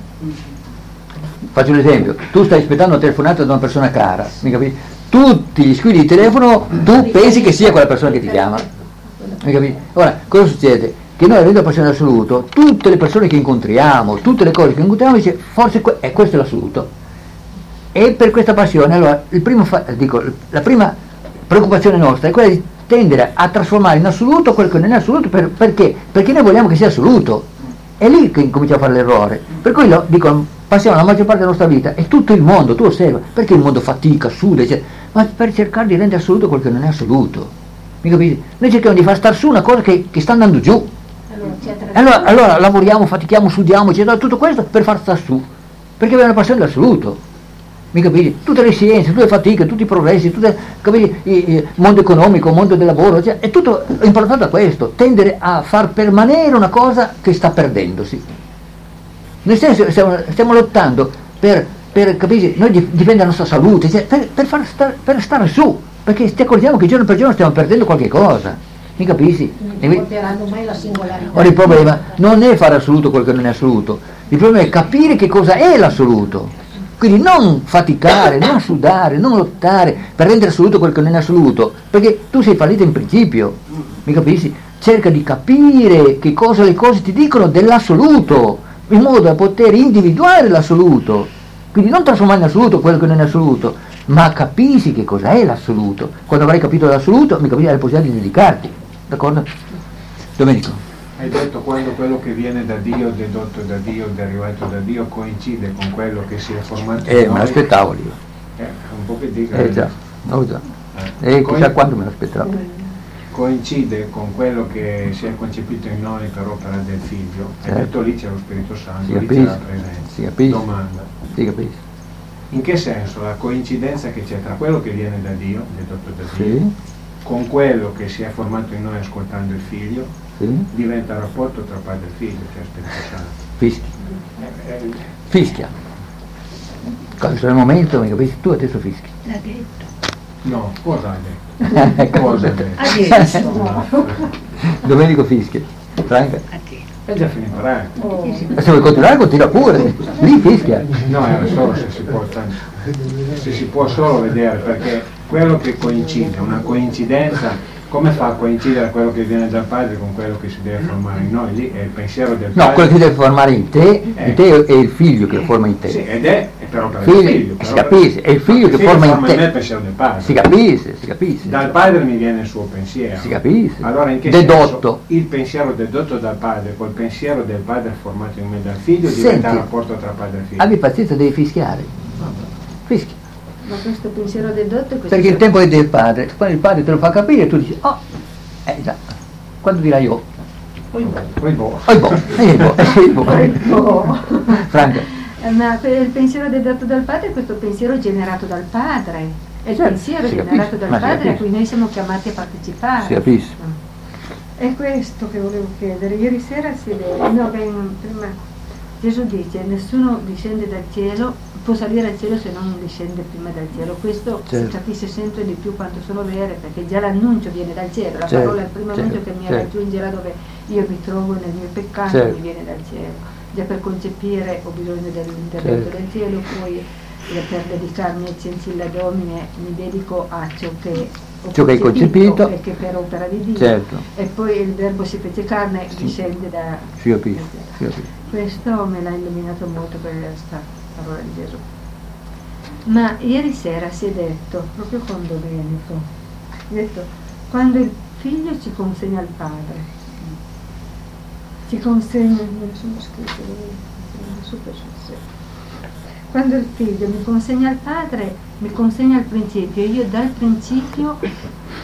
Faccio un esempio, tu stai aspettando una telefonata da una persona cara, mi capisci? Tutti gli squilli di telefono, tu pensi che sia quella persona che ti chiama, mi capisci? Ora, cosa succede? Che noi avendo la passione dell'assoluto, tutte le persone che incontriamo, tutte le cose che incontriamo, dice forse que- eh, questo è l'assoluto. E per questa passione, allora, il primo fa- dico, la prima preoccupazione nostra è quella di tendere a trasformare in assoluto quello che non è assoluto, per- perché? Perché noi vogliamo che sia assoluto. È lì che incominciamo a fare l'errore. Per cui lo, dico, passiamo la maggior parte della nostra vita e tutto il mondo, tu osserva, perché il mondo fatica, suda, eccetera, ma per cercare di rendere assoluto quello che non è assoluto. Mi capisci? Noi cerchiamo di far star su una cosa che, che sta andando giù. Allora, allora lavoriamo, fatichiamo, sudiamo, eccetera, tutto questo per far star su, perché abbiamo la passione dell'assoluto. Mi capisci? Tutte le scienze, tutte le fatiche, tutti i progressi, tutte, capisci? Il mondo economico, il mondo del lavoro, cioè, è tutto improntato a questo, tendere a far permanere una cosa che sta perdendosi. Nel senso, stiamo, stiamo lottando per, per capisci? Noi difendere la nostra salute, cioè, per, per, far star, per stare su, perché ti accorgiamo che giorno per giorno stiamo perdendo qualche cosa. Mi capisci? Non porteranno mai la singolarità. Ora il problema non è fare assoluto quello che non è assoluto, il problema è capire che cosa è l'assoluto. Quindi non faticare, non sudare, non lottare per rendere assoluto quello che non è assoluto, perché tu sei fallito in principio, mi capisci? Cerca di capire che cosa le cose ti dicono dell'assoluto, in modo da poter individuare l'assoluto. Quindi non trasformare in assoluto quello che non è assoluto, ma capisci che cosa è l'assoluto. Quando avrai capito l'assoluto, mi capisci, hai la possibilità di dedicarti, d'accordo? Domenico. Hai detto quando quello che viene da Dio, dedotto da Dio, derivato da Dio, coincide con quello che si è formato Eh, in me noi. l'aspettavo io. Eh, un po' che dica. Eh già, oh già. Eh, E chissà coi- quando me l'aspettavo. Coincide con quello che si è concepito in noi per opera del Figlio. Hai Certo. detto lì c'è lo Spirito Santo, Si lì c'è capisce, la presenza. si capisce. Domanda. Si capisce. In che senso la coincidenza che c'è tra quello che viene da Dio, dedotto da Dio, Sì. con quello che si è formato in noi ascoltando il Figlio, Sì. diventa un rapporto tra Padre e Figlio, cioè Spirito Santo. Fischia. Eh, eh, Fischia. Quando sarà il momento, mi capisci, tu adesso fischi. L'ha detto. No, cosa ha detto? Cosa ha detto? Ha detto. No. Domenico fischia. Franca? È già finito, raga. Se vuoi continuare, continua pure. Lì fischia. No, era solo se si può, tanto- se si può solo vedere, perché quello che coincide, una coincidenza, come fa a coincidere quello che viene dal Padre con quello che si deve formare in noi? Lì è il pensiero del No, Padre. quello che deve formare in te, Eh. in te è il figlio che lo forma in te. Sì, ed è, interrompere figlio, il figlio. si capisce, è il figlio che forma in te. il pensiero del padre. Si capisce, si capisce. Dal padre mi viene il suo pensiero. Si capisce. Allora in che dedotto. senso il pensiero dedotto dal padre col pensiero del padre formato in me dal figlio Senti, diventa il rapporto tra padre e figlio. Abbi pazienza, devi fischiare. Fischia. Ma questo pensiero dedotto è questo. Perché il tempo è del padre, quando il padre te lo fa capire tu dici, oh, eh già, quando dirai oh, Oi boh. Oi boh, eh boh, eh boh. Oi boh. Franca. Ma il pensiero dedotto dal padre è questo pensiero generato dal padre, è il Certo, pensiero si generato capisce, dal ma si padre a capisce. cui noi siamo chiamati a partecipare. Si capisce. È questo che volevo chiedere. Ieri sera si vede, no, ben, prima Gesù dice nessuno discende dal cielo, può salire al cielo se non discende prima dal cielo. Questo Certo. si capisce sempre di più quanto sono vere, perché già l'annuncio viene dal cielo, la Certo, parola, il primo annuncio certo, che mi certo. raggiunge là dove io mi trovo nel mio peccato, Certo. mi viene dal cielo. Già per concepire ho bisogno dell'intervento Certo. del cielo, poi eh, per dedicarmi a Censilla Domine mi dedico a ciò che ho Ciò che hai concepito. e che per opera di Dio. Certo. E poi il verbo si fece carne, Sì. discende da... Si capisce, si capisce. Questo me l'ha illuminato molto questa parola di Gesù. Ma ieri sera si è detto, proprio con Domenico, si è detto, quando il figlio ci consegna al padre, ci consegna, non sono scritto, super sul sé. Quando il figlio mi consegna al padre, mi consegna al principio, io dal principio eh,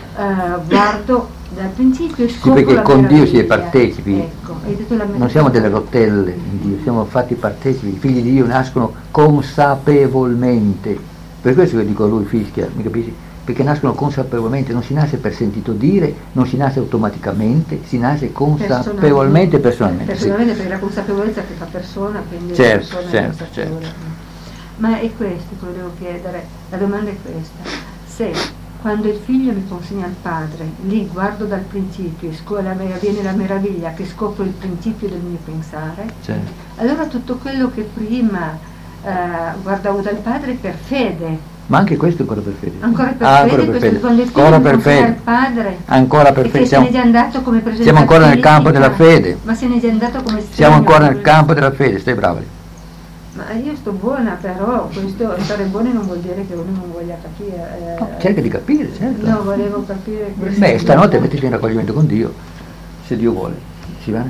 guardo dal principio e Sì, scopro perché la con Dio si è meraviglia. partecipi, Ecco, hai detto la non siamo delle rotelle in Dio, siamo fatti partecipi, i figli di Dio nascono consapevolmente, per questo che dico a lui fischia, mi capisci? Perché nascono consapevolmente, non si nasce per sentito dire, non si nasce automaticamente, si nasce consapevolmente e personalmente. Personalmente, perché la consapevolezza che fa persona, quindi Certo, la persona certo, è consapevole. Ma è questo che volevo chiedere, la domanda è questa: se quando il figlio mi consegna al padre, lì guardo dal principio, e sco- la- viene la meraviglia che scopro il principio del mio pensare, Certo. allora tutto quello che prima eh, guardavo dal padre per fede, Ma anche questo è ancora per fede. ancora per Ah, fede, ancora per questo fede. quando il figlio Ancora mi per consegna fede. al padre, Ancora per e fede. che se Siamo, n'è già andato come presenza siamo ancora nel campo artistica, della fede. ma se n'è già andato come Siamo segno, ancora nel come- campo della fede, stai bravo. Ma io sto buona, però questo stare buoni non vuol dire che uno non voglia capire. eh. Cerca di capire, certo. No, volevo capire questo. Beh, stanotte mettiti in raccoglimento con Dio, se Dio vuole. Silvana?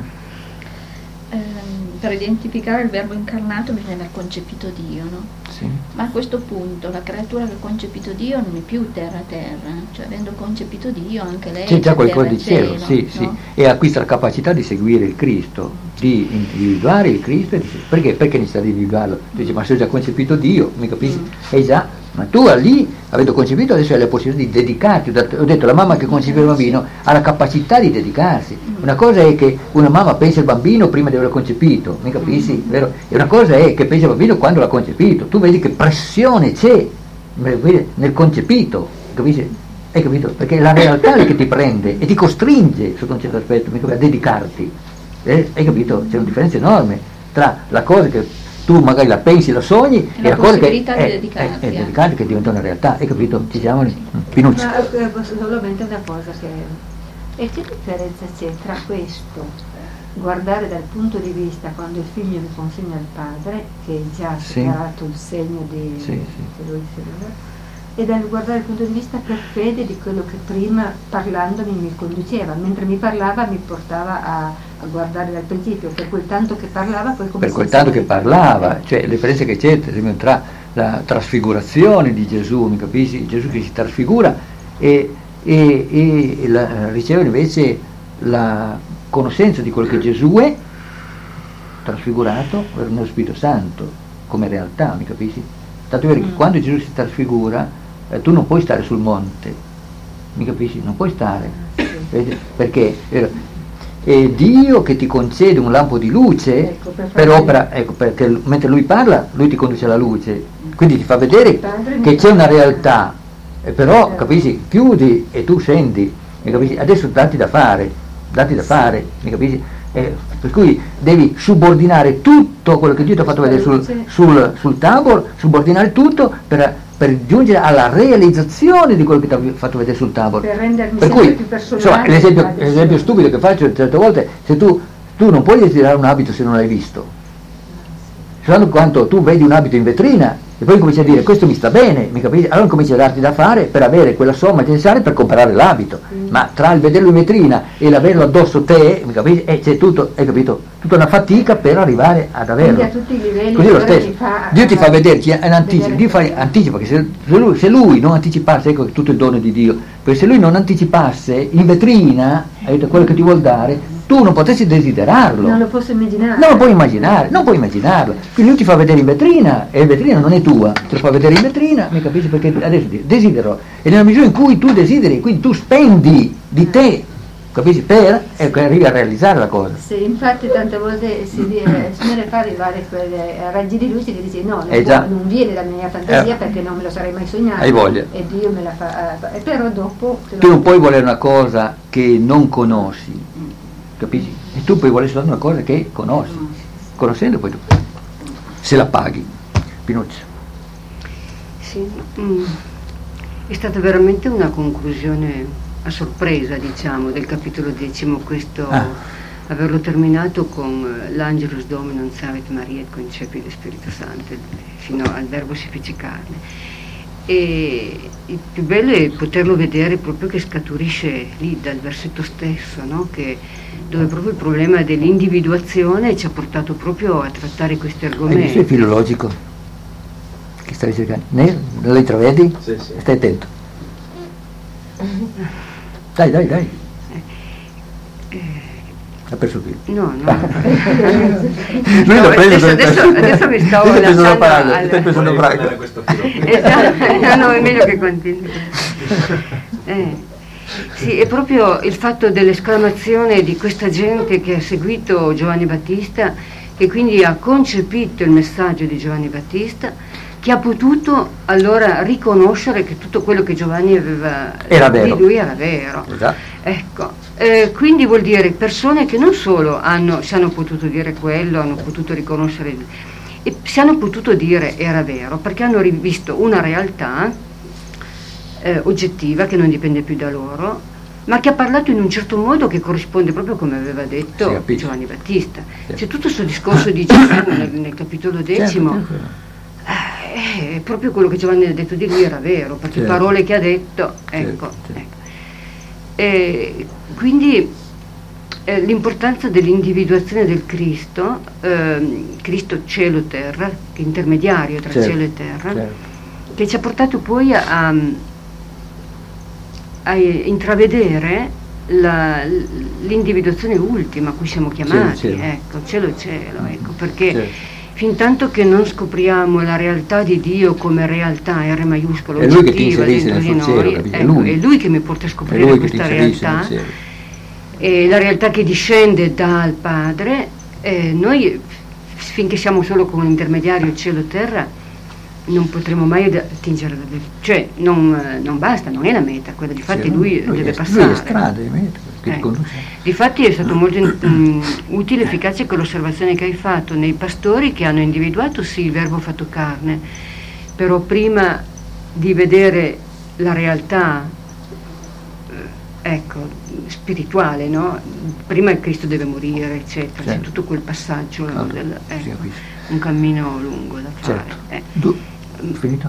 Eh, per identificare il verbo incarnato bisogna aver concepito Dio, no? Sì. Ma a questo punto la creatura che ha concepito Dio non è più terra-terra, cioè avendo concepito Dio anche lei C'è già qualcosa di terra-cielo, cielo, sì, no? sì, e acquista la capacità di seguire il Cristo, di individuare il Cristo. E di... Perché? Perché necessita di individuarlo? Tu dici, ma se ho già concepito Dio, mi capisci? Mm. E già, ma tu lì, avendo concepito, adesso hai la possibilità di dedicarti. Ho detto, ho detto, la mamma che concebe il bambino ha la capacità di dedicarsi. Una cosa è che una mamma pensa al bambino prima di averlo concepito, mi capisci? Vero? E una cosa è che pensa al bambino quando l'ha concepito. Tu vedi che pressione c'è nel concepito, capisci? Hai capito? Perché è la realtà lì che ti prende e ti costringe sotto un certo aspetto a dedicarti. Eh? Hai capito? C'è una differenza enorme tra la cosa che tu magari la pensi, la sogni E e la la cosa che possibilità di è, dedicarti, è, è eh. dedicarti, che diventa una realtà. Hai capito? Ci siamo? Pinucci. Ma eh, solamente una cosa che... E che differenza c'è tra questo, guardare dal punto di vista quando il figlio mi consegna al padre, che è già Sì. superato il segno di... Sì, sì. che lui si vede, e dal guardare dal punto di vista per fede di quello che prima parlandomi mi conduceva, mentre mi parlava mi portava a, a guardare dal principio, per quel tanto che parlava poi come Per se quel tanto che stesse- parlava, cioè la differenza che c'è per esempio tra la trasfigurazione di Gesù, mi capisci? Gesù che si trasfigura e, e, e la, riceve invece la conoscenza di quello che Gesù è, trasfigurato nello Spirito Santo, come realtà, mi capisci? Tanto è vero che Mm. quando Gesù si trasfigura, eh, tu non puoi stare sul monte, mi capisci? Non puoi stare, vedi? Perché eh, è Dio che ti concede un lampo di luce, Ecco, per per fare- opera, ecco, perché l- mentre lui parla, lui ti conduce alla luce, quindi ti fa vedere Il padre mi che c'è fa- una realtà, e però Certo. capisci, chiudi e tu scendi, mi capisci? Adesso datti da fare, datti da fare, mi capisci? Eh, per cui devi subordinare tutto quello che Dio ti ha fatto vedere sul, sul, sul Tabor, subordinare tutto per, per giungere alla realizzazione di quello che ti ha fatto vedere sul Tabor. per rendermi Per sempre cui, più personale. insomma, l'esempio, Padre, l'esempio sì. stupido che faccio certe volte, se tu, tu non puoi desiderare un abito se non l'hai visto. Soltanto quando tu vedi un abito in vetrina, e poi cominci a dire questo mi sta bene, mi capisci? Allora cominci a darti da fare per avere quella somma necessaria per comprare l'abito, mm. ma tra il vederlo in vetrina e l'averlo addosso te, mi capisci? E c'è tutto, hai capito? Tutta una fatica per arrivare ad averlo. Quindi a tutti i livelli. Così lo stesso. Ti fa, Dio ti fa vederti in anticipo, Dio fa anticipo, perché se, se, lui, se lui non anticipasse, ecco tutto il dono di Dio, perché se lui non anticipasse in vetrina, aiuto, quello che ti vuol dare, tu non potessi desiderarlo. Non lo posso immaginare. Non lo puoi immaginare, non puoi immaginarlo. Quindi lui ti fa vedere in vetrina, e la vetrina non è tua, te lo fa vedere in vetrina, mi capisci? Perché adesso desidero. E nella misura in cui tu desideri, quindi tu spendi di te, capisci? Per e arrivi a realizzare la cosa. Sì, infatti tante volte si dice, se me ne fa arrivare quelle raggi di luce che dice no, non, eh può, non viene dalla mia fantasia eh. perché non me lo sarei mai sognato. Hai voglia. E Dio me la fa. Eh, però dopo. Tu non puoi volere una cosa che non conosci. Capisci? E tu puoi volere solo una cosa che conosci, conoscendo poi tu, se la paghi. Pinuccio. Sì, mm. è stata veramente una conclusione a sorpresa, diciamo, del capitolo decimo, questo ah. averlo terminato con l'Angelus Dominum Savit Maria et Concepit Spirito Santo, fino al verbo si fece carne. E il più bello è poterlo vedere proprio che scaturisce lì dal versetto stesso, no? Che, dove proprio il problema dell'individuazione ci ha portato proprio a trattare questi argomenti. Hai visto il filologico che stavi cercando? Ne? Lo intravedi? Sì, sì. Stai attento. Dai, dai, dai. Ha perso il filo. No, no. Lui no l'ha preso, adesso, adesso, adesso mi stavo lasciando al... Stai pensando Braga. Esatto, no, è meglio che continui. Eh. Sì, è proprio il fatto dell'esclamazione di questa gente che ha seguito Giovanni Battista, che quindi ha concepito il messaggio di Giovanni Battista, che ha potuto allora riconoscere che tutto quello che Giovanni aveva era di vero. lui era vero. Esatto. Ecco, eh, quindi vuol dire persone che non solo hanno, si hanno potuto dire quello, hanno potuto riconoscere, e si hanno potuto dire era vero, perché hanno rivisto una realtà Eh, oggettiva che non dipende più da loro, ma che ha parlato in un certo modo che corrisponde proprio come aveva detto Giovanni Battista. Sì. C'è tutto questo discorso di Gesù nel, nel capitolo decimo, certo, certo. Eh, è proprio quello che Giovanni ha detto di lui era vero, perché certo. parole che ha detto, ecco, certo, certo. ecco. E quindi eh, l'importanza dell'individuazione del Cristo, eh, Cristo cielo-terra, che è intermediario tra certo, cielo e terra, certo. che ci ha portato poi a, a a intravedere la, l'individuazione ultima a cui siamo chiamati, cielo, cielo. ecco, cielo e cielo, ecco, perché cielo. fin tanto che non scopriamo la realtà di Dio come realtà, R maiuscolo, è lui che ti inserisce dentro nel di suo noi, cielo, ecco, è, lui. è lui che mi porta a scoprire questa realtà, e la realtà che discende dal Padre. Eh, noi finché siamo solo con un intermediario cielo-terra non potremo mai attingere la verità, cioè non, non basta, non è la meta quella, difatti sì, lui, lui deve è, passare. Lui è strada, è meta, ecco. Difatti è stato molto um, utile e efficace quell'osservazione che hai fatto nei pastori che hanno individuato sì il verbo fatto carne, però prima di vedere la realtà ecco, spirituale, no? Prima il Cristo deve morire, eccetera, certo. c'è tutto quel passaggio, no, del, ecco, un cammino lungo da fare. Certo. Eh. Du- finito?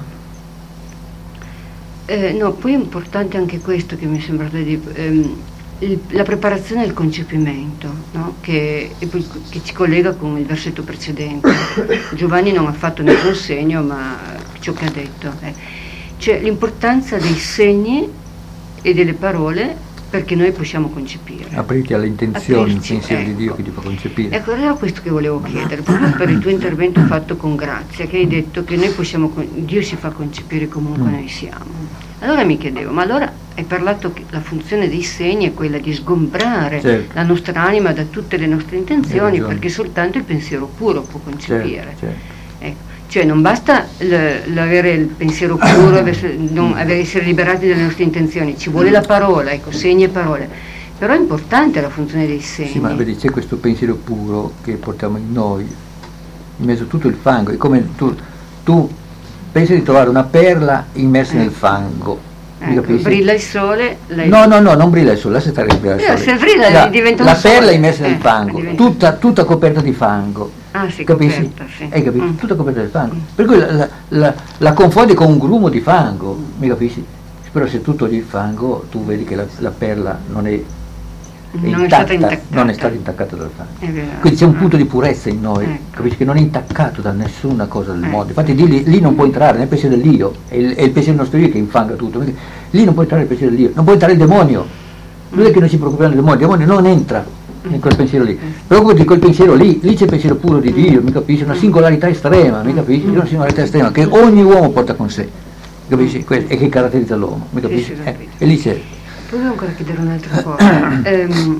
Eh, no, poi è importante anche questo che mi è sembrato di ehm, il, la preparazione del concepimento, no? che, che ci collega con il versetto precedente. Giovanni non ha fatto nessun segno, ma ciò che ha detto eh. cioè l'importanza dei segni e delle parole perché noi possiamo concepire. Apriti alle intenzioni, il pensiero ecco. di Dio che ti fa concepire. Ecco, era questo che volevo chiedere, proprio per il tuo intervento fatto con grazia, che hai detto che noi possiamo, Dio si fa concepire comunque mm. noi siamo. Allora mi chiedevo, ma allora hai parlato che la funzione dei segni è quella di sgombrare certo. la nostra anima da tutte le nostre intenzioni, perché soltanto il pensiero puro può concepire. Certo, certo. Ecco. Cioè non basta l'avere il pensiero puro, non avere, essere liberati dalle nostre intenzioni, ci vuole la parola, ecco, segni e parole. Però è importante la funzione dei segni. Sì, ma vedi, c'è questo pensiero puro che portiamo in noi, in mezzo a tutto il fango. È come tu, tu pensi di trovare una perla immersa eh. nel fango, Ecco, brilla il sole. Lei... No, no, no, non brilla il sole, lascia stare il brilla il sole. Se brilla la, diventa un la sole. perla è immersa eh, nel fango, diventa... tutta, tutta coperta di fango. Ah, sì, capisci? coperta, sì. Hai capito? Mm. Tutta coperta di fango. Per cui la, la, la, la confondi con un grumo di fango, mi capisci? Però se tu togli il fango, tu vedi che la, la perla non è, è non, intatta, è stata non è stata intaccata dal fango. È vero. Quindi c'è un punto di purezza in noi, ecco. capisci? Che non è intaccato da nessuna cosa del ecco. mondo. Infatti lì, lì non può entrare nel pensiero dell'io, è il, è il pensiero nostro io che infanga tutto. Lì non può entrare il pensiero dell'io, non può entrare il demonio. Non è che noi ci preoccupiamo del demonio, il demonio non entra in quel pensiero lì. Preoccupati di quel pensiero lì, lì c'è il pensiero puro di Dio, mi capisci? Una singolarità estrema, mi capisci? Una singolarità estrema che ogni uomo porta con sé, capisci? E che caratterizza l'uomo, mi capisci? Sì, sì, eh, e lì c'è. Volevo ancora chiedere un'altra cosa. ehm,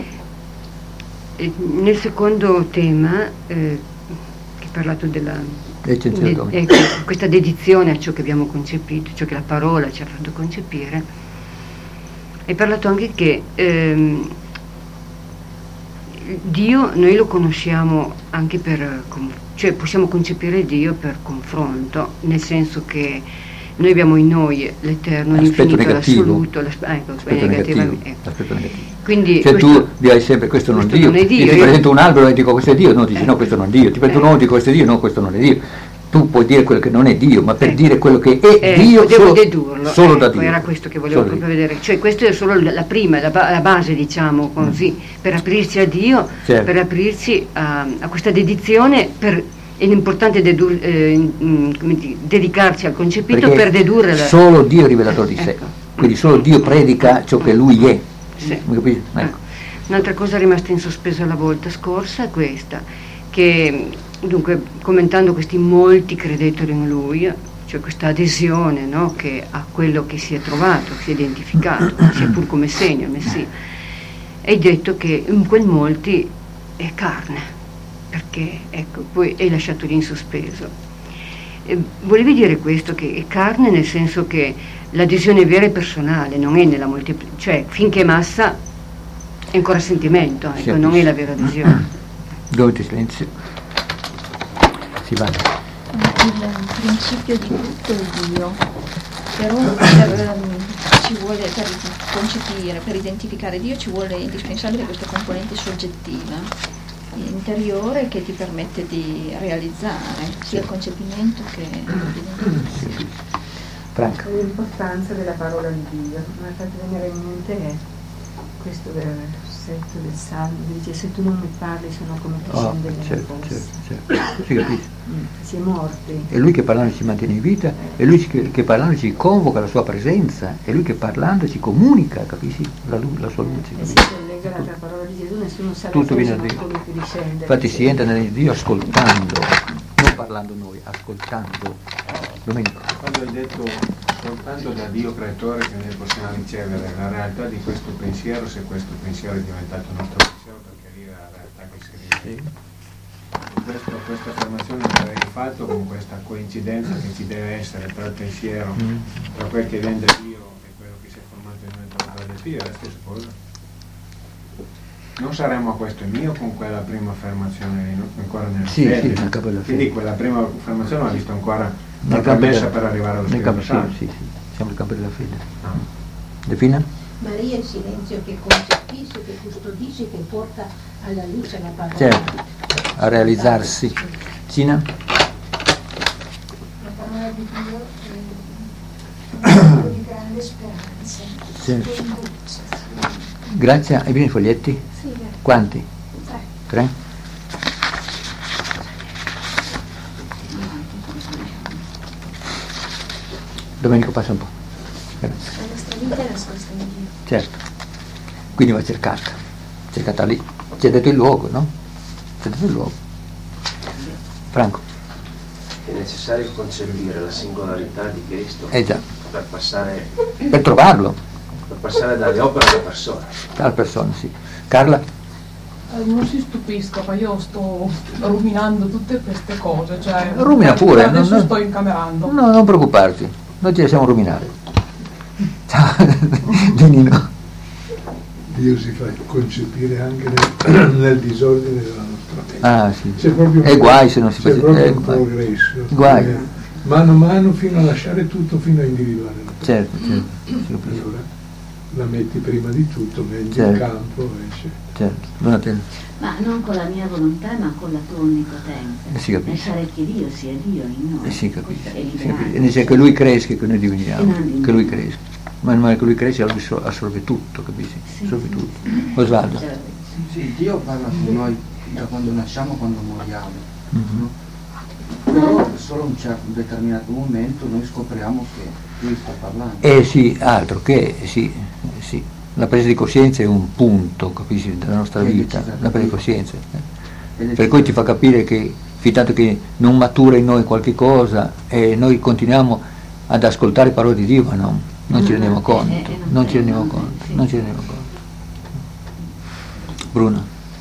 nel secondo tema, eh, che hai parlato della de, ecco, questa dedizione a ciò che abbiamo concepito, ciò che la parola ci ha fatto concepire, hai parlato anche che ehm, Dio noi lo conosciamo anche per, cioè possiamo concepire Dio per confronto, nel senso che noi abbiamo in noi l'eterno, l'aspetto l'infinito, negativo. l'assoluto, l'aspe- ecco, l'aspetto negativo, negativo, ecco. l'aspetto negativo. Quindi cioè questo, tu dirai sempre questo non, questo Dio. non è Dio, io ti io... presento un albero e dico questo è Dio, no, dici eh. no, questo non è Dio, ti presento eh. un uomo e dico questo è Dio, no, questo non è Dio. Tu puoi dire quello che non è Dio, ma per eh. dire quello che è eh, Dio devo solo, dedurlo. solo ecco, da Dio. Era questo che volevo solo proprio Dio. vedere, cioè questa è solo la prima, la, ba- la base, diciamo così, mm. per aprirci a Dio, certo. per aprirci a, a questa dedizione, per è importante dedur- eh, mh, dedicarci al concepito perché per dedurre la... solo Dio è rivelatore di sé, ecco. quindi solo Dio predica ciò che Lui è. Sì. Mi capisci? Ecco. Ecco. Un'altra cosa rimasta in sospeso la volta scorsa è questa, che dunque commentando questi molti credettero in Lui, cioè questa adesione, no, che a quello che si è trovato, si è identificato, sia pur come segno il Messia, hai detto che in quel molti è carne, perché ecco, poi è lasciato lì in sospeso. E volevi dire questo, che è carne nel senso che l'adesione vera è personale, non è nella molteplicità, cioè finché è massa è ancora sentimento, ecco, non è la vera adesione. Dove ti silenzio? Si va. Il principio di tutto è Dio, però per, ci vuole, per concepire, per identificare Dio ci vuole indispensabile questa componente soggettiva interiore che ti permette di realizzare sia il concepimento che l'identificazione. Franca. L'importanza della parola di Dio mi ha fatto venire in mente questo versetto del Salmo, dice se tu non mi parli sono come chi Oh, scende nella certo, fossa. certo, certo. Si capisce? Mm, si è morti. È Lui che parlando ci mantiene in vita, è Lui che, che parlando ci convoca la sua presenza, è Lui che parlando ci comunica, capisci? La, la sua luce. E se si lega la parola di Gesù nessuno sa tutto viene da da Dio. colui che discende. Infatti si entra nel Dio ascoltando, non parlando noi, ascoltando. Domenico. Quando hai detto ascoltando da Dio creatore che noi possiamo ricevere la realtà di questo pensiero, se questo pensiero è diventato il nostro pensiero, perché lì è la realtà che si vive. Sì. Questo, questa affermazione che avevi fatto con questa coincidenza che ci deve essere tra il pensiero, mm. tra quel che viene da Dio e quello che si è formato in noi da Dio, è la stessa cosa. Non saremmo a questo mio con quella prima affermazione ancora nella sì, fede. Sì, nel capo della fede. Quindi quella prima affermazione l'ha visto ancora nel una promessa per arrivare allo Spirito Santo. Sì, sì, siamo nel campo della fede. Ah. Defina? Maria è il silenzio che concepisce, che custodisce, che porta alla luce la parola. Certo, a realizzarsi. Cina? La parola di Dio è un di grande speranza. Certo. Grazie. Hai bisogno di foglietti? Sì, grazie. Quanti? Tre. Tre? Domenico passa un po'. Grazie. La nostra vita è nascosta in Dio. Certo. Quindi va cercata. Cercata lì. Ci ha detto il luogo, no? Ci ha detto il luogo. Franco. È necessario concepire la singolarità di Cristo eh già. per passare per trovarlo. Per passare dalle opere alla persona. Alla persona, sì. Carla? Eh, non si stupisca, ma io sto ruminando tutte queste cose. Cioè, rumina pure. Adesso non, sto incamerando. No, non preoccuparti, noi ti lasciamo ruminare. Ciao, Nino. Dio si fa concepire anche nel, nel disordine della nostra mente. Ah, sì. C'è proprio è guai se non si c'è fa proprio eh, un progresso. Guai. Eh, mano a mano fino a lasciare tutto, fino a individuare la persona. Certo, certo. Allora la metti prima di tutto, metti certo. in campo, eccetera. Certo, Donatello. Ma non con la mia volontà, ma con la tua onnipotenza. E si capisce. Lasciare che Dio sia Dio in noi. E si capisce. È Si capisce. E dice che lui cresca e che noi diveniamo, che lui cresca. Man mano che lui cresce assorbe tutto, capisci? Sì. Assorbe tutto. Osvaldo. Sì, Dio parla con noi da quando nasciamo, quando moriamo. Mm-hmm. Però solo in un certo un determinato momento noi scopriamo che lui sta parlando. Eh sì, altro che, sì, sì. La presa di coscienza è un punto, capisci, della nostra Che vita, decisa la presa di lui. coscienza. eh. Ed è Per cui ti fa capire che, fin tanto che non matura in noi qualche cosa e noi continuiamo ad ascoltare parole di Dio, ma no, non ci rendiamo conto, non ci rendiamo conto, non ci rendiamo conto. Bruno.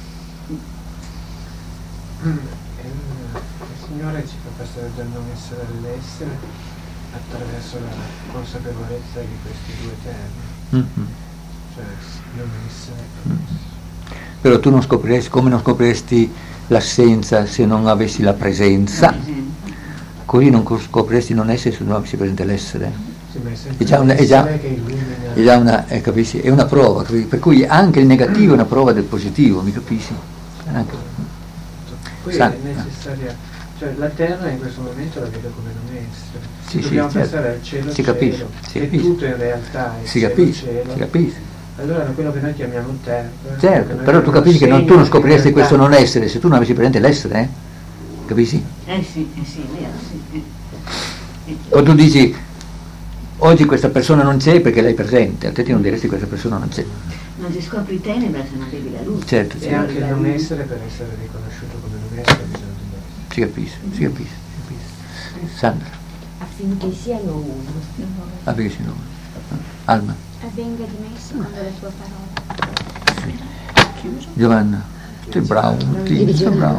Il Signore ci fa passare dal non essere all'essere attraverso la consapevolezza di questi due termini, Mm-hmm. cioè non essere. Mm. Però tu non scopriresti, come non scopriresti l'assenza se non avessi la presenza, così non scopriresti non essere se non avessi presente l'essere. Sì, ma è sempre È già una, è già, l'essere che illumina. è già una, eh, capisci? È una prova, capisci? Per cui anche il negativo è una prova del positivo, mi capisci? Anche. Poi Sa- è necessaria, cioè la terra in questo momento la vedo come non essere. Sì, Dobbiamo sì, certo. pensare al cielo, Si capisce, cielo, si e capisce. tutto in realtà è Si cielo, capisce, cielo. si capisce. Allora quello che noi chiamiamo terra. Certo, che noi però tu chiamiamo capisci che non, tu non segno, scopriresti in questo realtà- non essere se tu non avessi presente l'essere, eh? Capisci? Eh sì, eh sì, è vero, sì. Eh. Quando tu dici oggi questa persona non c'è perché lei è presente, altrimenti non diresti questa persona non c'è. Non si scopri tenebra se non vedi la luce. Certo, E certo. anche il non essere, per essere riconosciuto come non essere, bisogna di essere. Si capisce, si capisce, si capisce. Sandra, Affinché siano uno. avessi no. Alma, Avvenga di me secondo la tua parola. Giovanna, sei bravo, sì, sei bravo.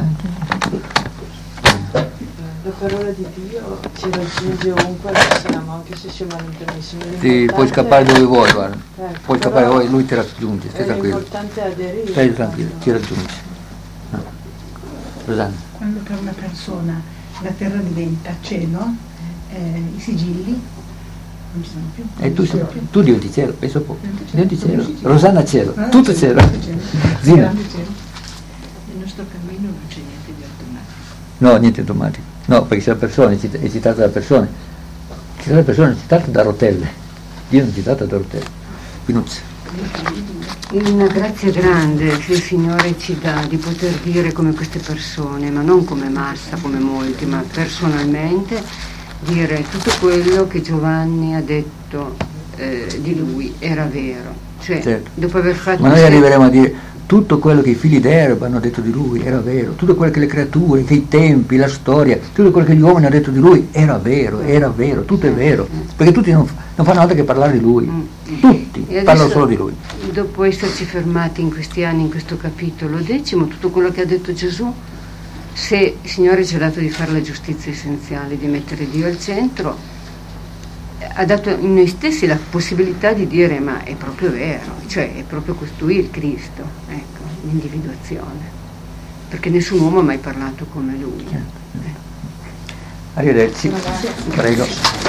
La parola di Dio ci raggiunge ovunque siamo, anche se siamo allontanissimi. Sì, puoi scappare dove vuoi, guarda. Ecco, Puoi scappare però dove lui ti raggiunge, stai è tranquillo. importante aderire. Stai tranquillo, ti raggiunge. Ah. Rosanna. Quando per una persona la terra diventa cielo, eh, i sigilli non ci sono più. E tu, non ci sono più. tu diventi cielo, penso poco. Diventi cielo. Diventi cielo. Rosanna cielo, Ah, tutto cielo. Zina. Nel nostro cammino non c'è niente di automatico. No, niente automatico. No, perché se la persona è cit- è citata da persone, se la persona è citata da rotelle, Dio non è citata da rotelle. Pinuzzi. Una grazia grande che il Signore ci dà di poter dire come queste persone, ma non come massa, come molti, ma personalmente, dire tutto quello che Giovanni ha detto eh, di lui era vero. Cioè, Certo. dopo aver fatto... Ma noi arriveremo a dire tutto quello che i figli d'erba hanno detto di lui era vero, tutto quello che le creature, che i tempi, la storia, tutto quello che gli uomini hanno detto di lui era vero, era vero, tutto è vero, perché tutti non, non fanno altro che parlare di lui, tutti E parlano adesso, solo di lui. dopo esserci fermati in questi anni, in questo capitolo decimo, tutto quello che ha detto Gesù, se il Signore ci ha dato di fare la giustizia essenziale, di mettere Dio al centro, ha dato in noi stessi la possibilità di dire ma è proprio vero, cioè è proprio costui il Cristo, ecco, l'individuazione, perché nessun uomo ha mai parlato come lui. Arrivederci, prego.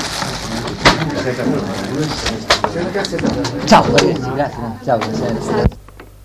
Ciao, arrivederci, grazie, ciao, buonasera.